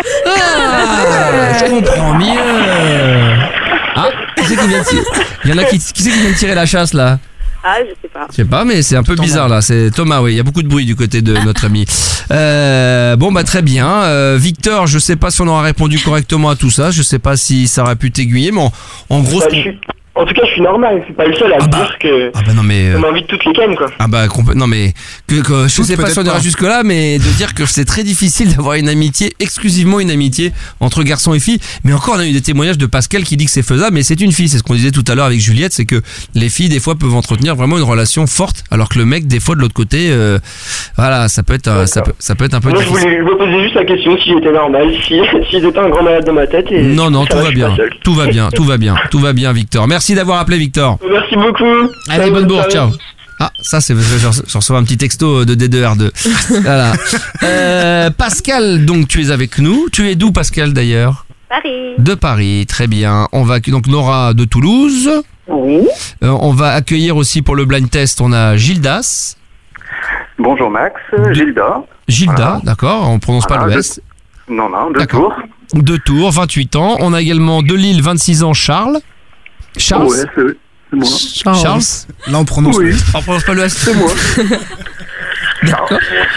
Ah, je comprends mieux. Ah, qui c'est qui vient de tirer? Il y en a qui, qui c'est qui vient de tirer la chasse là? Ah, je sais pas. Je sais pas, mais c'est un peu bizarre là. C'est Thomas, oui. Il y a beaucoup de bruit du côté de notre ami. Euh, bon, bah très bien. Euh, Victor, je sais pas si on aura répondu correctement à tout ça. Je sais pas si ça aurait pu t'aiguiller, mais en, en gros, Bah, ce je qu'on- suis- En tout cas, je suis normal. C'est pas le seul à me dire que ah bah non mais euh, on m'invite toutes les cannes, quoi. ah bah complè- non mais que, que je Toutes, sais pas si on peut-être ira pas. jusque là, mais de dire que c'est très difficile d'avoir une amitié, exclusivement une amitié entre garçons et filles. Mais encore, on a eu des témoignages de Pascal qui dit que c'est faisable, mais c'est une fille. C'est ce qu'on disait tout à l'heure avec Juliette, c'est que les filles des fois peuvent entretenir vraiment une relation forte, alors que le mec des fois de l'autre côté, euh, voilà, ça peut être, euh, ça peut, ça peut être un peu Moi, je difficile. voulais je me posais juste la question si j'étais normal, si, si j'étais un grand malade dans ma tête. Et Non non, ça tout va je suis bien, pas seul. tout va bien, tout va bien, tout va bien, Victor. Merci d'avoir appelé, Victor. Merci beaucoup. Allez, bonne bourre, ciao. Ah, ça c'est, je, je reçois un petit texto de D deux R deux. Voilà. Euh, Pascal, donc tu es avec nous. Tu es d'où, Pascal, d'ailleurs? Paris. De Paris, très bien. On va accu- donc Nora de Toulouse. Oui. Euh, on va accueillir aussi pour le blind test, on a Gildas. Bonjour Max, Gilda. Gilda, Voilà. d'accord, on prononce pas Voilà, le de- S. Non, non, de D'accord. Tours. De Tours, vingt-huit ans. On a également de Lille, vingt-six ans, Charles. Charles. Ouais, c'est c'est moi. Charles. Là, on prononce. Oui. On prononce pas le S. C'est moi. D'accord.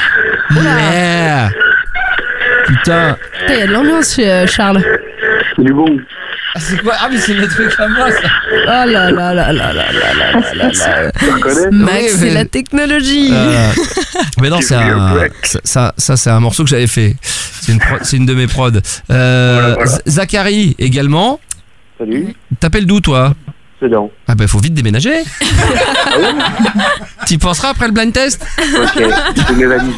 Yeah. Putain. Putain, il y a de l'ambiance chez euh, Charles. C'est du bon. Ah, c'est quoi? Ah, mais c'est le truc à moi, ça. Oh là là là là là là là là là là. Tu reconnais? Max, Oui, c'est mais- la technologie. Euh, mais non, Give c'est me a un, break. ça, ça, ça, c'est un morceau que j'avais fait. C'est une, pro- c'est une de mes prods. Euh, Voilà, voilà. Z- Zachary également. Salut. T'appelles d'où, toi? C'est Léon. Ah bah faut vite déménager. T'y penseras après le blind test? Ok, c'est mes valises.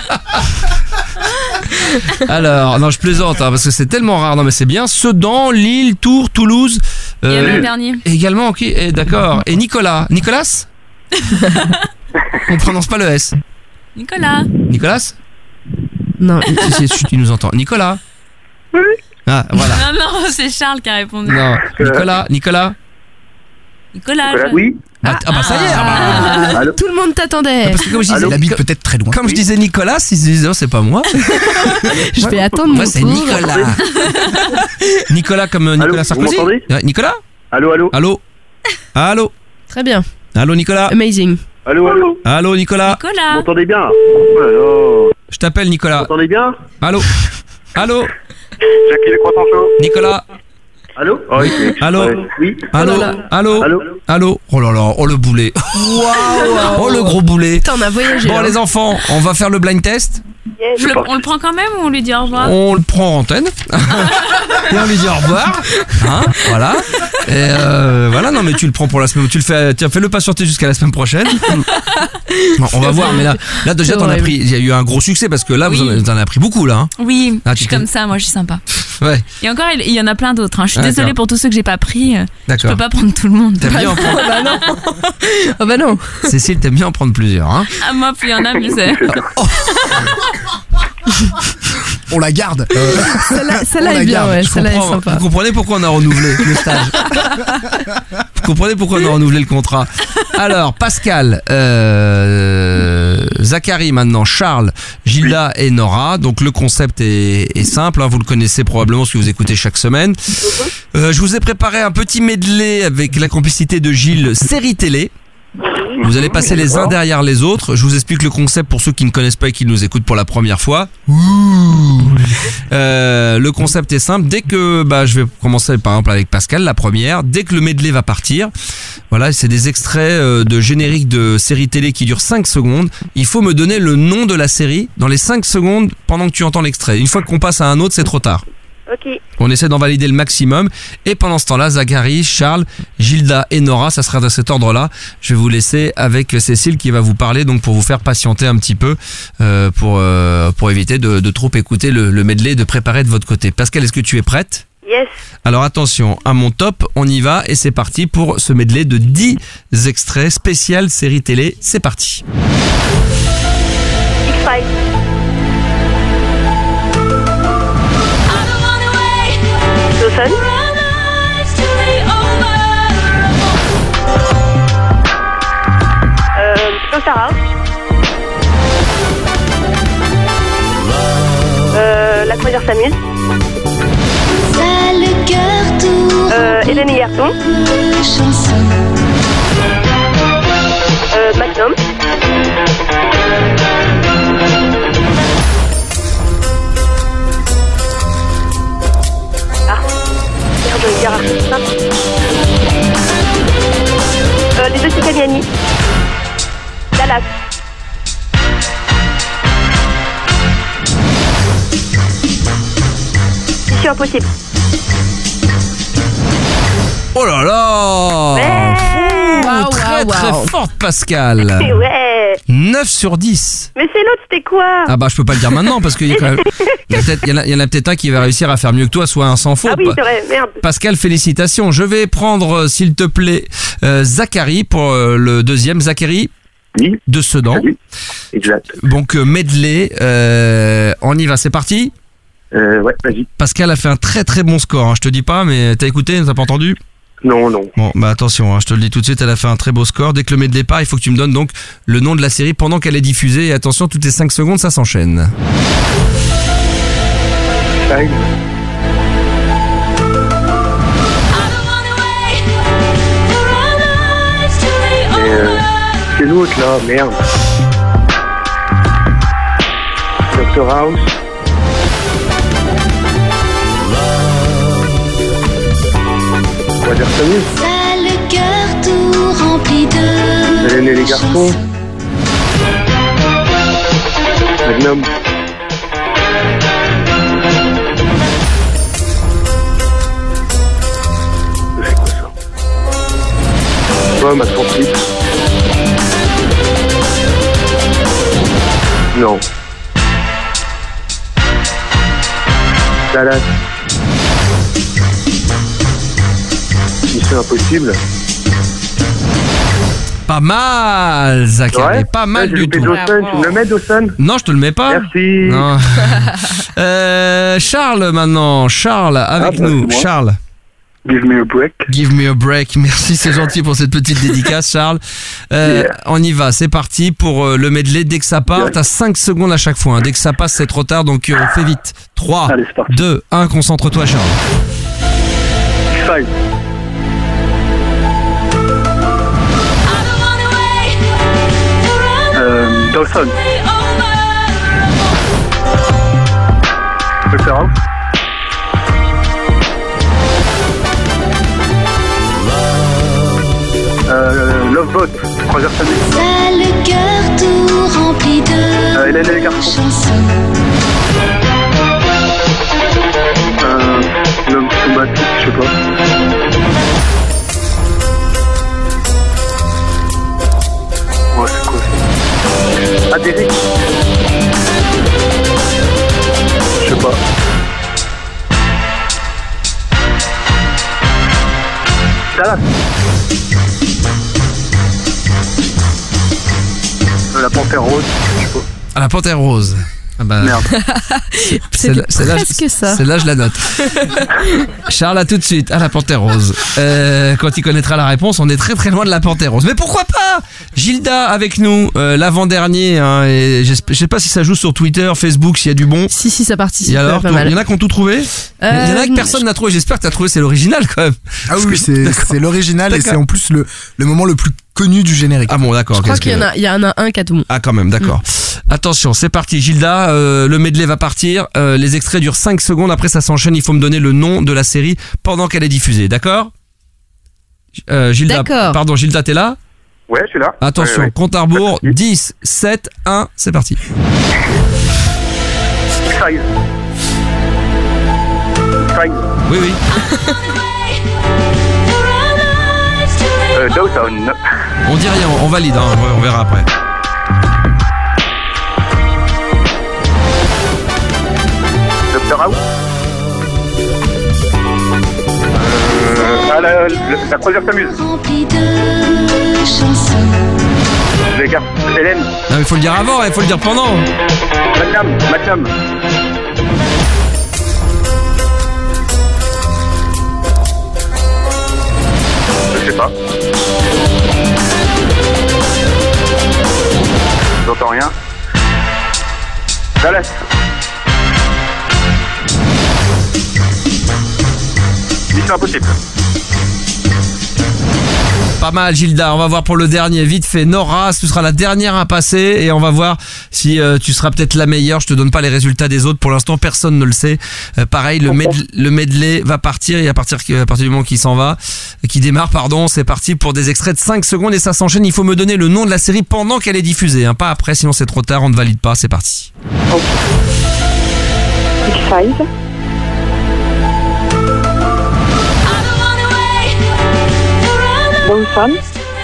Alors, non, je plaisante, hein, parce que c'est tellement rare. Non, mais c'est bien. Sedan, Lille, Tours, Toulouse. Il y a Euh, le dernier. également, ok, eh, d'accord. Et Nicolas. Nicolas? On prononce pas le S. Nicolas. Nicolas? Non, Si, si, si, tu nous entends. Nicolas? Oui. Ah, voilà. Non, non, c'est Charles qui a répondu. Non, Nicolas, Nicolas. Nicolas. Voilà. je- Oui. Ah, ah bah ça y est. Ah bah. Ah, tout le monde t'attendait. Parce que comme je disais, Il habite peut-être très loin. comme je disais Nicolas, ils se disaient oh, c'est pas moi. Je vais attendre mon Moi c'est tour. Nicolas. Nicolas comme euh, Nicolas Allô, Sarkozy. vous m'entendez Ouais, Nicolas. Allô, allô. Allô. Allô. Très bien. Allô Nicolas. Amazing. Allô, allô. Allô Nicolas. Vous Nicolas. m'entendez bien? Oh là là. Je t'appelle Vous Nicolas. m'entendez bien? Allô. Allô. Jackie le croissant chaud. Nicolas. Allô oh, okay. Allô ouais. Oui. Allô Oh là là. Allô Allô Allô Oh là là, oh le boulet. Waouh. Oh le gros boulet. Putain, on a voyagé. Bon hein. les enfants, on va faire le blind test. Yes. Je le- on le prend quand même ou on lui dit au revoir? On le prend en antenne et on lui dit au revoir, hein, voilà. Et euh, voilà, non mais tu le prends pour la semaine, tu le fais, tiens, fais-le patienter jusqu'à la semaine prochaine. Bon, on va voir, mais là, là déjà C'est t'en as horrible. pris, il y a eu un gros succès parce que là Oui. vous en, t'en as pris beaucoup là. Hein. Oui, Ah, je tu suis t'es- comme ça, moi je suis sympa. Ouais, Et encore, il il y en a plein d'autres. hein. Je suis Ah, désolée d'accord. pour tous ceux que j'ai pas pris. Je d'accord. peux pas prendre tout le monde. T'aimes bien en prendre, Bah non. Ah bah non. Cécile, t'aimes bien en prendre plusieurs, hein. Ah, moi, plus il y en a, mieux c'est. On la garde. Euh, Celle-là, On celle-là la est bien, garde. ouais. Je Celle-là est comprends, sympa. vous comprenez pourquoi on a renouvelé le stage. Vous comprenez pourquoi on a renouvelé le contrat. Alors, Pascal, euh, Zachary maintenant, Charles, Gilda et Nora. Donc le concept est, est simple, hein, vous le connaissez probablement si vous écoutez chaque semaine. Euh, je vous ai préparé un petit medley avec la complicité de Gilles, série télé. Vous allez passer les uns derrière les autres. Je vous explique le concept pour ceux qui ne connaissent pas et qui nous écoutent pour la première fois. Euh, le concept est simple. Dès que, bah, je vais commencer par exemple avec Pascal, la première. Dès que le medley va partir, voilà, c'est des extraits euh, de génériques de séries télé qui durent cinq secondes. Il faut me donner le nom de la série dans les cinq secondes pendant que tu entends l'extrait. Une fois qu'on passe à un autre, c'est trop tard. Ok. On essaie d'en valider le maximum. Et pendant ce temps-là, Zachary, Charles, Gilda et Nora, ça sera dans cet ordre-là. Je vais vous laisser avec Cécile qui va vous parler, donc pour vous faire patienter un petit peu, euh, pour euh, pour éviter de, de trop écouter le, le medley, de préparer de votre côté. Pascal, est-ce que tu es prête ? Yes. Alors attention, à mon top, on y va et c'est parti pour ce medley de dix extraits spécial série télé. C'est parti. X-Files. Dawson. Euh, Claude Sarah. Euh, la croisière s'amuse. Euh, Hélène et Garçon. Euh, Magnum. Ah, merde, je vais dire ça. Euh, les deux Siciliani. Dallas. Mission impossible. Oh là là Ouais. Ouh, Waouh, Très waouh, très waouh. forte Pascal. Ouais. neuf sur dix. Mais c'est l'autre, c'était quoi? Ah bah je peux pas le dire maintenant parce qu'il y, a quand même- il y, a peut-être- il y en a- il y en a peut-être un qui va réussir à faire mieux que toi, soit un sans faute. Ah oui, c'est vrai, merde. Pascal, félicitations. Je vais prendre, euh, s'il te plaît, euh, Zachary pour euh, le deuxième. Zachary Oui. de Sedan. Oui. Exact. Donc euh, medley, euh, on y va, c'est parti. Euh, ouais, vas-y. Pascal a fait un très très bon score, hein, je te dis pas, mais t'as écouté, t'as pas entendu? Non, non. Bon, bah attention, hein, je te le dis tout de suite, elle a fait un très beau score. Dès que le medley part, il faut que tu me donnes donc le nom de la série pendant qu'elle est diffusée. Et attention, toutes les cinq secondes, ça s'enchaîne. Files. Mais euh, c'est l'autre là, merde. Doctor House. On va dire Samus. Ça le cœur tout rempli de Hélène et les garçons. Magnum. C'est quoi ça? Ouais, ma trente-huit. Non. Dallas. Mission impossible. Pas mal, Zachary, Ouais. pas mal Ouais, j'ai du loupé tout. Dawson. Tu me le mets, Dawson? Non, je te le mets pas. Merci. Non. Euh, Charles maintenant, Charles avec bah, nous, c'est moi. Charles. Give me a break. Give me a break. Merci, c'est gentil pour cette petite dédicace, Charles. Euh, Yeah. On y va, c'est parti pour euh, le medley. Dès que ça part, Yeah. t'as cinq secondes à chaque fois. hein. Dès que ça passe, c'est trop tard, donc euh, fais vite. trois, Allez, c'est parti. deux, un, concentre-toi, Charles. X-Files. Euh, Dawson. Doctor House. Euh, Love Boat, Croisière Samus. T'as le cœur tout rempli de Euh, Hélène et les garçons. chansons. Euh, L'homme sous ma tête, je sais pas. Ouais, c'est quoi ça? Adéric. Je sais pas. Dallas. Euh, La Panthère Rose, je sais pas. À la Panthère Rose. Ah bah, Merde. C'était celle-là, je- presque ça. Celle-là, je la note. Charles, à tout de suite. À la Panthère Rose. Euh, quand il connaîtra la réponse, on est très très loin de la Panthère Rose. Mais pourquoi pas Gilda avec nous, euh, l'avant-dernier. Hein, et j'esp- je sais pas si ça joue sur Twitter, Facebook, s'il y a du bon. Si, si, ça participe. Et alors, pas toi, mal. il y en a qui ont tout trouvé Il y en a que Euh, personne n'a trouvé. J'espère que tu as trouvé, c'est l'original quand même. Ah oui, c'est D'accord. c'est l'original et D'accord. c'est en plus le, le moment le plus connu du générique. Ah bon, d'accord. Je crois qu'est-ce qu'il y en que- a, il y en a un qui a tout bon. Ah quand même, d'accord. Attention, c'est parti. Gilda, euh, le medley va partir. Euh, les extraits durent cinq secondes. Après, ça s'enchaîne. Il faut me donner le nom de la série pendant qu'elle est diffusée. D'accord euh, Gilda, D'accord. pardon, Gilda, t'es là Ouais, je suis là. Attention, Ouais, ouais. compte à rebours. dix, sept, un, c'est parti. X-Files. X-Files. Oui, oui. Euh, Dawson. On dit rien, on valide. Hein. Ouais, on verra après. Doctor House. Euh, ah, la, la, la croisière s'amuse. Rempli de chansons. Les gars, Hélène. Non, mais faut le dire avant, il faut le dire pendant. Magnum. Magnum. Je sais pas. J'entends rien. Dallas. Mission impossible. Pas mal, Gilda. On va voir pour le dernier. Vite fait, Nora, ce sera la dernière à passer et on va voir si euh, tu seras peut-être la meilleure. Je te donne pas les résultats des autres. Pour l'instant, personne ne le sait. Euh, pareil, le, med- le medley va partir et à partir, à partir du moment qu'il s'en va, qui démarre, pardon, c'est parti pour des extraits de cinq secondes et ça s'enchaîne. Il faut me donner le nom de la série pendant qu'elle est diffusée, hein, pas après, sinon c'est trop tard, on ne valide pas. C'est parti. X-Files. Dawson.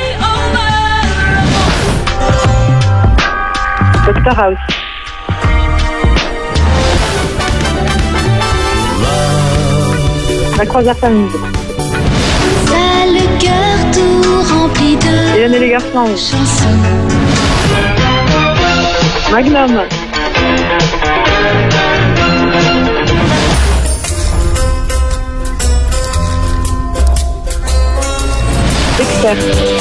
Doctor House. La croisière s'amuse. T'as le cœur tout rempli de Hélène et les garçons. chansons. Magnum. Dexter.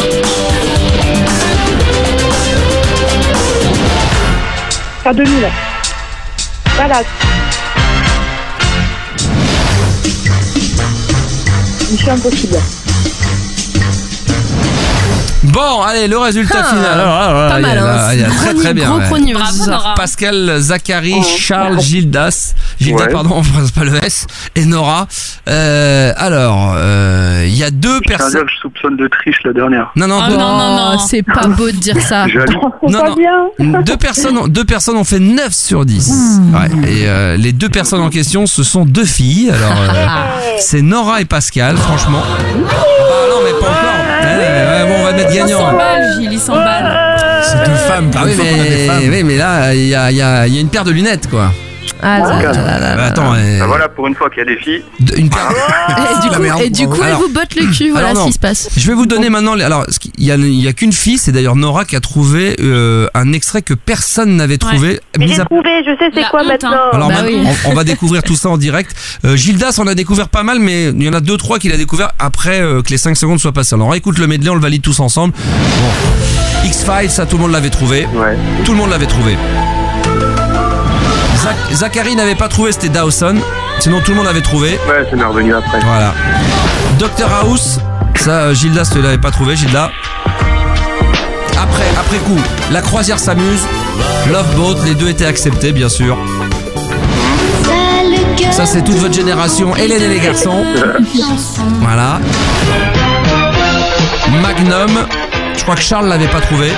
K deux mille. Dallas. Mission impossible. Bon, allez, le résultat Ah, final. Alors, alors, alors, pas il y a- mal, hein. il y a très très bien. Grand ouais. chronie, Bravo, ce soir. Nora. Pascal, Zachary, Charles, Gildas, Gilda, Ouais. pardon, on prononce pas le S, et Nora. Euh, alors, euh, il y a deux Je tiens à dire personnes. que je soupçonne de triche la dernière. Non, non, Oh, deux, non, non, non. Oh, c'est pas beau de dire ça. Jaloux. C'est Non, pas non. bien. deux personnes, ont- deux personnes ont fait neuf sur dix. Ouais, et euh, les deux personnes en question, ce sont deux filles. Alors, euh, c'est Nora et Pascal, franchement. Ah non, mais pas encore. Ouais, ouais, bon, on va mettre Il gagnant. s'emballe, Gilles, il s'emballe. C'est deux femmes. Ah pour oui, une fois qu'on a des mais, femmes. oui, mais là, il y a, il y, a, il y a une paire de lunettes, quoi. Ah, là, là, là, là, Bah, là. attends, euh, Ben voilà, pour une fois qu'il y a des filles. une paire. Et du La coup, merde, et du bravo. coup elle Alors- vous botte le cul, voilà alors ce non. qui se passe. Je vais vous donner maintenant. les- Alors, ce qui- il y a, il y a qu'une fille, c'est d'ailleurs Nora qui a trouvé euh, un extrait que personne n'avait trouvé. Mais mis j'ai à- trouvé, je sais c'est La quoi honte, maintenant. hein. Alors Bah maintenant, oui. on, on va découvrir tout ça en direct. Euh, Gildas, on a découvert pas mal, mais il y en a deux trois qu'il a découvert après euh, que les cinq secondes soient passées. Alors écoute le medley, on le valide tous ensemble. Bon, X-Files, ça tout le monde l'avait trouvé. Ouais. Tout le monde l'avait trouvé. Zach- Zachary n'avait pas trouvé, c'était Dawson. Sinon tout le monde l'avait trouvé. Ouais, c'est m'est revenu après. Voilà. Doctor House, ça euh, Gildas ne l'avait pas trouvé, Gilda. Après, après coup, La croisière s'amuse. Love Boat, les deux étaient acceptés, bien sûr. T'as le cœur Ça, c'est toute votre génération. Hélène et les garçons. de chansons. Voilà. Magnum. Je crois que Charles l'avait pas trouvé.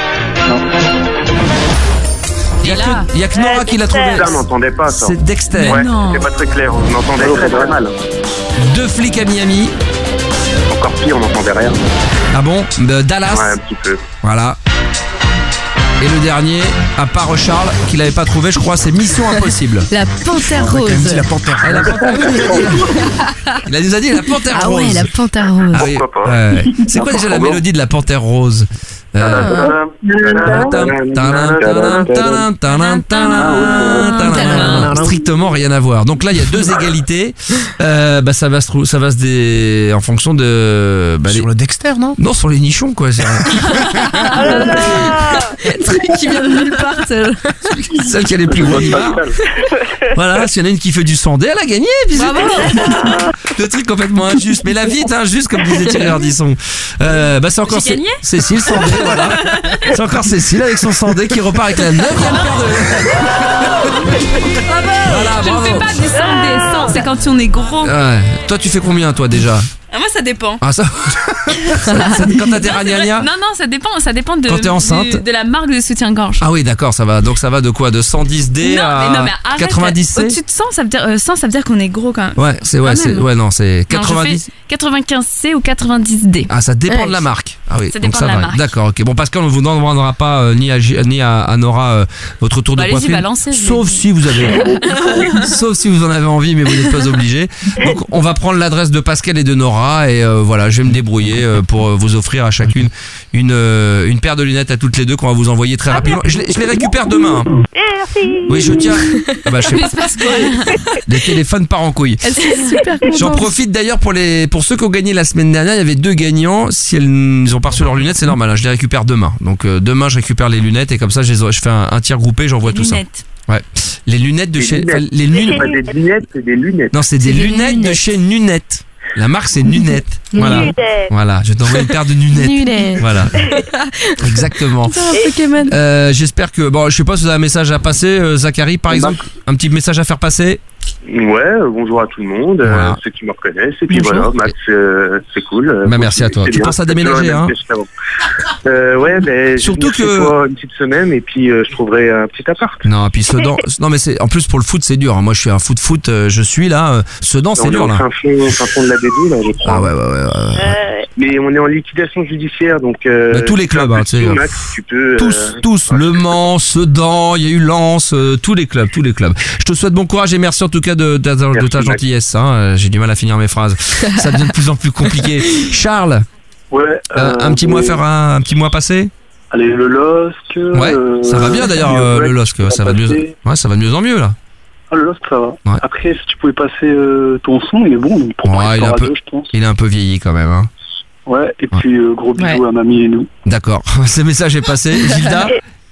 Il y a là. que, il y a que Nora qui l'a trouvé. Ça, on n'entendait pas ça. C'est Dexter. Ouais, non. c'était pas très clair. On entendait très très mal. Deux flics à Miami. Encore pire, on n'entendait rien. Ah bon de Dallas. Ouais, un petit peu. Voilà. Et le dernier, à part Charles, qui l'avait pas trouvé, je crois, c'est Mission Impossible. La panthère On a quand même rose. dit la panthère. Ah, la panthère- Il nous a dit la panthère Ah rose. ouais, la panthère rose. Ah oui, Pourquoi pas. ouais. C'est quoi déjà la mélodie de la panthère rose? Euh, strictement rien à voir. Donc là, il y a deux égalités. Euh, bah ça va se trou- ça va se dé... en fonction de bah, Sur les... le Dexter, non? non sur les nichons quoi. C'est Truc qui vient de nulle part. celle- celle qui a les plus gros nibards. Voilà, s'il y en a une qui fait du sandé, elle a gagné. Bravo. Le truc complètement injuste, mais la vie est injuste comme disait Thierry Ardisson. Euh, bah c'est encore J'ai gagné Cécile Sandé, voilà. C'est encore Cécile avec son Sandé qui repart avec la neuvième paire de. Voilà, Je ne bravo. fais pas du sang des sangs, c'est quand on est gros. Ouais. Toi, tu fais combien, toi, déjà? Ah, moi, ça dépend. Ah, ça. ça- ça- Quand t'as tes Non, c'est vrai. ragnagnas. non, non, ça dépend, ça dépend de, Quand t'es enceinte. du- de la marque de soutien-gorge. Ah oui, d'accord, ça va. Donc ça va de quoi? De cent dix D non, à mais non, mais arrête. quatre-vingt-dix C. Au-dessus de cent, ça veut dire, euh, cent, ça veut dire qu'on est gros quand même. Ouais, c'est ouais, Quand c'est même. ouais, non, c'est Non, je quatre-vingt-dix. fais quatre-vingt-quinze C ou quatre-vingt-dix D. Ah, ça dépend Ouais. de la marque. Ah oui, Ça donc dépend ça de la va. marque. D'accord, ok. Bon, Pascal, on ne vous demandera pas euh, ni à J- ni à, à Nora euh, votre tour Bah, de allez-y, poitrine. balancez, je Sauf l'ai dit. si vous avez, sauf si vous en avez envie, mais vous n'êtes pas obligé. Donc, on va prendre l'adresse de Pascal et de Nora et euh, voilà, je vais me débrouiller euh, pour euh, vous offrir à chacune une euh, une paire de lunettes à toutes les deux qu'on va vous envoyer très rapidement. Je les, je les récupère demain. hein. Merci. Oui, je tiens. Ah bah, je sais Mais pas. il se passe quoi là Les téléphones partent en couille. Elle serait super contente. J'en profite d'ailleurs pour les pour ceux qui ont gagné la semaine dernière, il y avait deux gagnants. Si elles, ils ont pas reçu leurs lunettes, c'est normal, hein, je les récupère demain. Donc euh, demain, je récupère les lunettes et comme ça, je, les, je fais un, un tir groupé, j'envoie tout ça. Lunettes. Ouais. Les lunettes de Des chez lunettes. enfin, les C'est lunettes. pas des lunettes, c'est des lunettes. Non, c'est des C'est des lunettes, de lunettes. chez Nunette. La marque c'est Nunette. Voilà. Lunettes. Voilà, je t'envoie une paire de lunettes. Lunettes. Voilà. Exactement. C'est un Pokémon. Euh, j'espère que bon, je sais pas si vous avez un message à passer, euh, Zachary par exemple, un petit message à faire passer. Ouais, euh, bonjour à tout le monde, euh, Voilà. ceux qui me reconnaissent. Et puis Bonjour. voilà, Max, euh, c'est cool. euh, Bah, merci à toi. c'est Tu bien. penses à C'est toujours déménager, la même hein que juste avant. euh, Ouais, ben, Surtout je vais que- venir chez toi une petite semaine et puis euh, je trouverai un petit appart. Non, et puis Sedan, non mais c'est en plus pour le foot c'est dur. hein. Moi je suis un foot foot, euh, je suis là. euh, Sedan c'est On est dur en là. fin fond, fin fond de la B D, là, je crois. Ah ouais ouais ouais. ouais, ouais. Euh, Mais on est en liquidation judiciaire, donc... Euh, Bah, tous les clubs, hein, tu sais. Max, tu peux... Tous, euh, tous, Le Mans, Sedan, il y a eu Lens, euh, tous les clubs, tous les clubs. Je te souhaite bon courage et merci en tout cas de, de, de Merci, ta Max. gentillesse. Hein. Euh, J'ai du mal à finir mes phrases. Ça devient de plus en plus compliqué. Charles, Ouais. euh, euh, un petit mot à oui. faire, un, un petit mot à passer. Allez, le LOSC. Ouais, euh, ça va bien d'ailleurs euh, le LOSC, ça va de mieux. passer. Ouais, ça va de mieux en mieux là. Ah, le LOSC, ça va. Ouais. Après, si tu pouvais passer euh, ton son, il est bon. Donc, pour Ouais, passer il est en un radio, peu- je pense. Il est un peu vieilli quand même. Hein. Ouais, et puis euh, gros bisous Ouais. à mamie et nous. D'accord, ce message est passé. Gilda.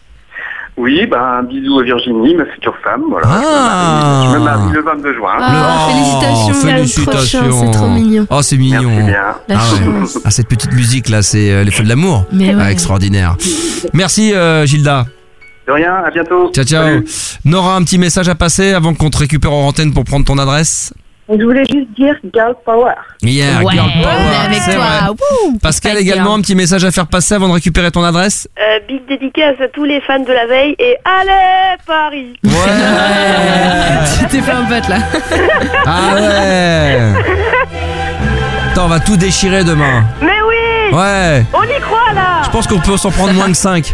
Oui, bah, un bisou à Virginie, ma future femme, voilà. Ah. Je me marie le vingt-deux juin. Ah, Oh, félicitations, félicitations. trop chien, c'est trop mignon. Oh, c'est mignon. Merci bien. La Ah, ouais. chance. Ah, cette petite musique là, c'est euh, les feux de l'amour. Mais Ah, ouais. extraordinaire. Merci euh, Gilda. De rien, à bientôt. Ciao ciao. Salut. Nora, un petit message à passer avant qu'on te récupère en antenne pour prendre ton adresse. Je voulais juste dire Girl Power. Yeah, Ouais, girl power, on est avec c'est toi. vrai. Wouh, Pascal Spice également, Girl. un petit message à faire passer avant de récupérer ton adresse. euh, big dédicace à tous les fans de la veille et allez Paris. Ouais. Tu t'es fait un pote là. Ah ouais. Attends, on va tout déchirer demain. Mais oui, Ouais. on y croit là. Je pense qu'on peut s'en prendre moins que cinq.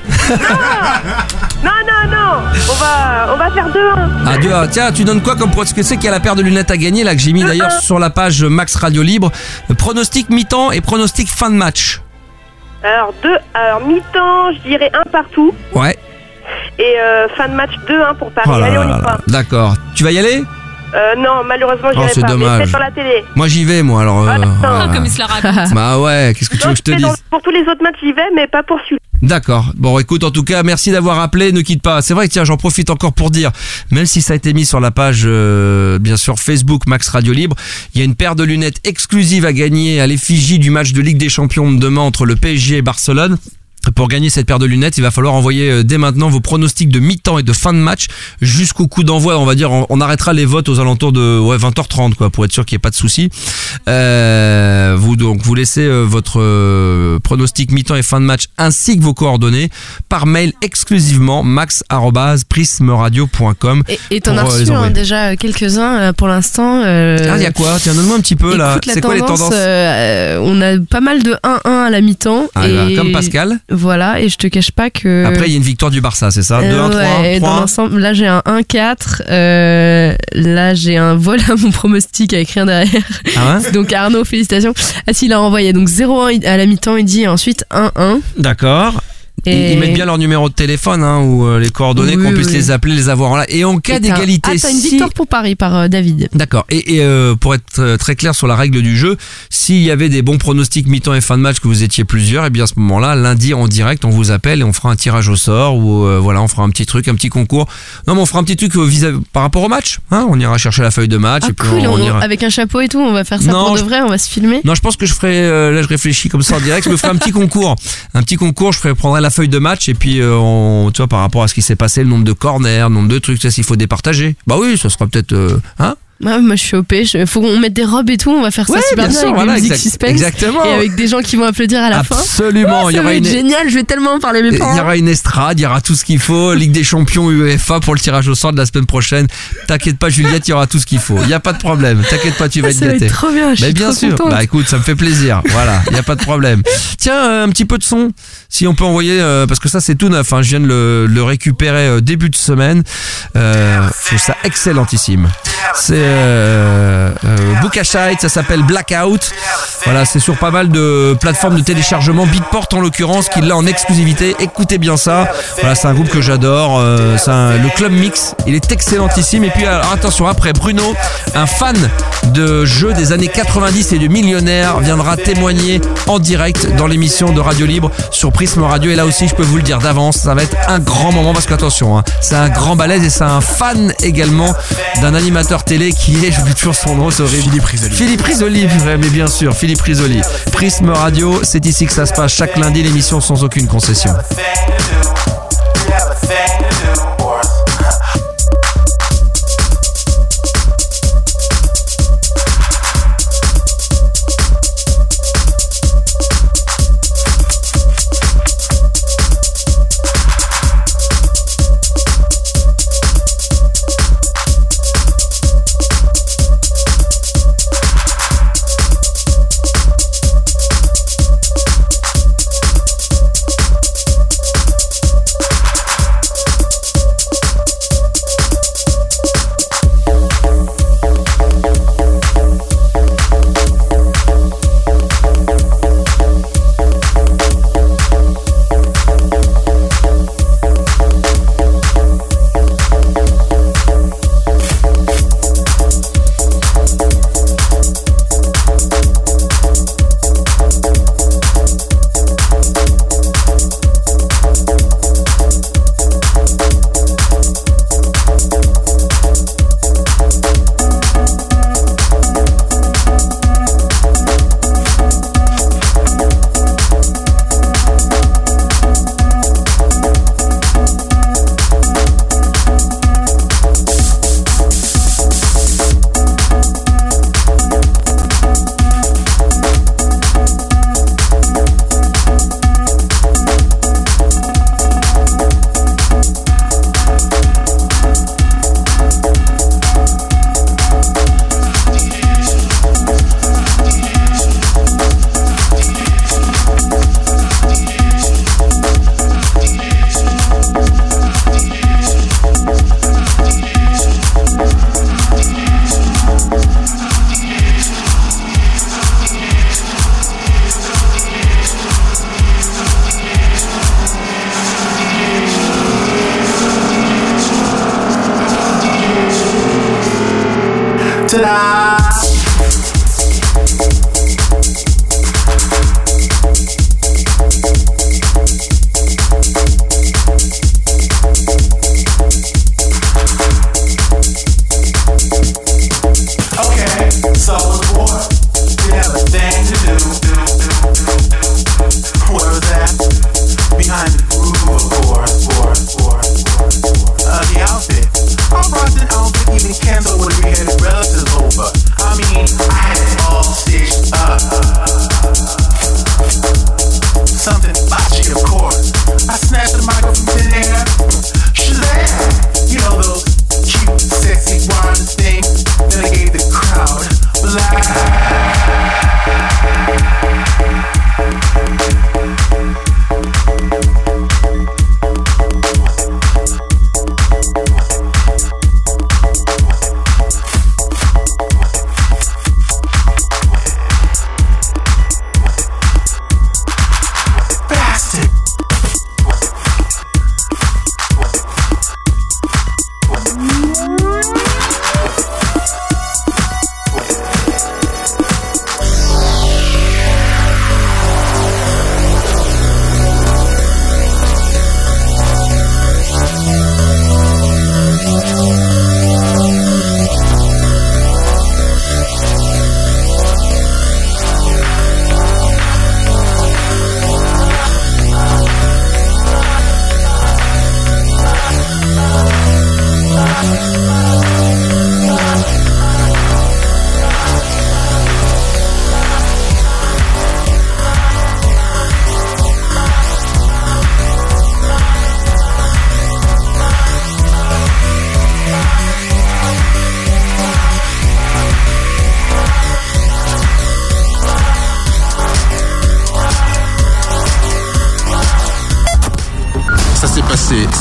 Non, non, non, on va, on va faire deux un. Ah, deux, ah, tiens, tu donnes quoi comme pro- Parce que tu sais qu'il y a la paire de lunettes à gagner là que j'ai mis d'ailleurs sur la page Max Radio Libre. Pronostic mi-temps et pronostic fin de match. Alors deux, alors mi-temps, je dirais un partout Ouais. et euh, fin de match deux un pour Paris. Oh là Allez, on là y là. croit. D'accord. Tu vas y aller? Euh, non, malheureusement, Oh, j'irai c'est pas. Mais dommage. c'est sur la télé. Moi j'y vais moi alors. euh, Ah, d'accord. voilà. Comme il se la raconte. Bah ouais, qu'est-ce que tu veux Non, que je te c'est dans- dise? pour tous les autres matchs, j'y vais, mais pas pour celui-là. D'accord. Bon, écoute, en tout cas, merci d'avoir appelé. Ne quitte pas. C'est vrai que tiens, j'en profite encore pour dire, même si ça a été mis sur la page, euh, bien sûr, Facebook Max Radio Libre, il y a une paire de lunettes exclusives à gagner à l'effigie du match de Ligue des Champions de demain entre le P S G et Barcelone. Pour gagner cette paire de lunettes, il va falloir envoyer dès maintenant vos pronostics de mi-temps et de fin de match jusqu'au coup d'envoi. On va dire, on, on arrêtera les votes aux alentours de ouais, vingt heures trente, quoi, pour être sûr qu'il n'y ait pas de soucis. Euh, vous donc vous laissez euh, votre euh, pronostic mi-temps et fin de match ainsi que vos coordonnées par mail exclusivement max arobase prisme radio point com. Et, et t'en as reçu hein, déjà quelques-uns euh, pour l'instant. Euh... Ah, il y a quoi? Tiens, donne-moi un petit peu. Écoute, là. C'est quoi les tendances? euh, On a pas mal de un un à la mi-temps. Ah, et... bah, comme Pascal. Voilà, et je te cache pas que... Après, il y a une victoire du Barça, c'est ça? deux un, trois, ouais, trois. Dans l'ensemble, là, j'ai un un quatre. Euh, là, j'ai un vol à mon pronostic avec rien derrière. Ah ouais? Donc, Arnaud, félicitations. Ah si, il a envoyé. Donc, zéro un à la mi-temps, il dit, et ensuite un un. D'accord. Et... Ils mettent bien leur numéro de téléphone hein, ou euh, les coordonnées, oui, qu'on puisse oui. les appeler, les avoir là. Et en cas et d'égalité, ah, t'as une si... victoire pour Paris par euh, David. D'accord. Et, et euh, pour être euh, très clair sur la règle du jeu, s'il y avait des bons pronostics mi-temps et fin de match, que vous étiez plusieurs, et bien à ce moment-là, lundi en direct, on vous appelle et on fera un tirage au sort ou euh, voilà, on fera un petit truc, un petit concours. Non, mais on fera un petit truc euh, vis-à-vis, par rapport au match. Hein, on ira chercher la feuille de match. Ah, et puis cool, on, on ira... avec un chapeau et tout, on va faire ça non, pour de vrai, on va se filmer. Non, je pense que je ferai. Euh, là, je réfléchis comme ça en direct. Je me ferai un petit concours, un petit concours. Je ferai prendrai la feuille de match et puis. Euh, on, tu vois, par rapport à ce qui s'est passé, le nombre de corners, le nombre de trucs, tu sais, s'il faut départager. Bah oui, ça sera peut-être, euh, hein? Ah, moi je suis O P, il faut qu'on mette des robes et tout, on va faire ça ouais, super bien, bien sûr, avec voilà, des musiques exact, suspense exactement. et avec des gens qui vont applaudir à la Absolument, fin. Absolument, oh, il y aura va une être génial, je vais tellement en parler à mes parents. Il y aura une estrade, il y aura tout ce qu'il faut, Ligue des Champions, UEFA pour le tirage au sort de la semaine prochaine. T'inquiète pas Juliette, il y aura tout ce qu'il faut. Il y a pas de problème. T'inquiète pas, tu vas ah, être ça gâté. Va être trop bien, je Mais suis bien trop sûr. contente. Bah écoute, ça me fait plaisir. Voilà, il y a pas de problème. Tiens, euh, un petit peu de son si on peut envoyer euh, parce que ça c'est tout neuf hein, je viens de le, le récupérer euh, début de semaine. Euh, je trouve ça excellentissime. C'est euh, euh, Bookashite, ça s'appelle Blackout. Voilà, c'est sur pas mal de plateformes de téléchargement. Beatport en l'occurrence, qui l'a en exclusivité. Écoutez bien ça. Voilà, c'est un groupe que j'adore. Euh, c'est un, le Club Mix. Il est excellentissime. Et puis alors, attention, après Bruno, un fan de jeux des années quatre-vingt-dix et de Millionnaire viendra témoigner en direct dans l'émission de Radio Libre sur Prisme Radio. Et là aussi, je peux vous le dire d'avance, ça va être un grand moment parce qu'attention, hein, c'est un grand balèze et c'est un fan également d'un animateur télé qui est, j'oublie toujours son nom, c'est horrible. Philippe Risoli. Philippe Risoli, mais bien sûr, Philippe Risoli. Prisme Radio, c'est ici que ça se passe chaque lundi, l'émission sans aucune concession.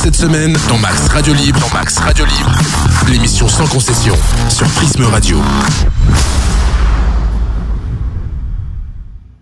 cette semaine dans Max Radio Libre, dans Max Radio Libre, l'émission sans concession sur Prisme Radio.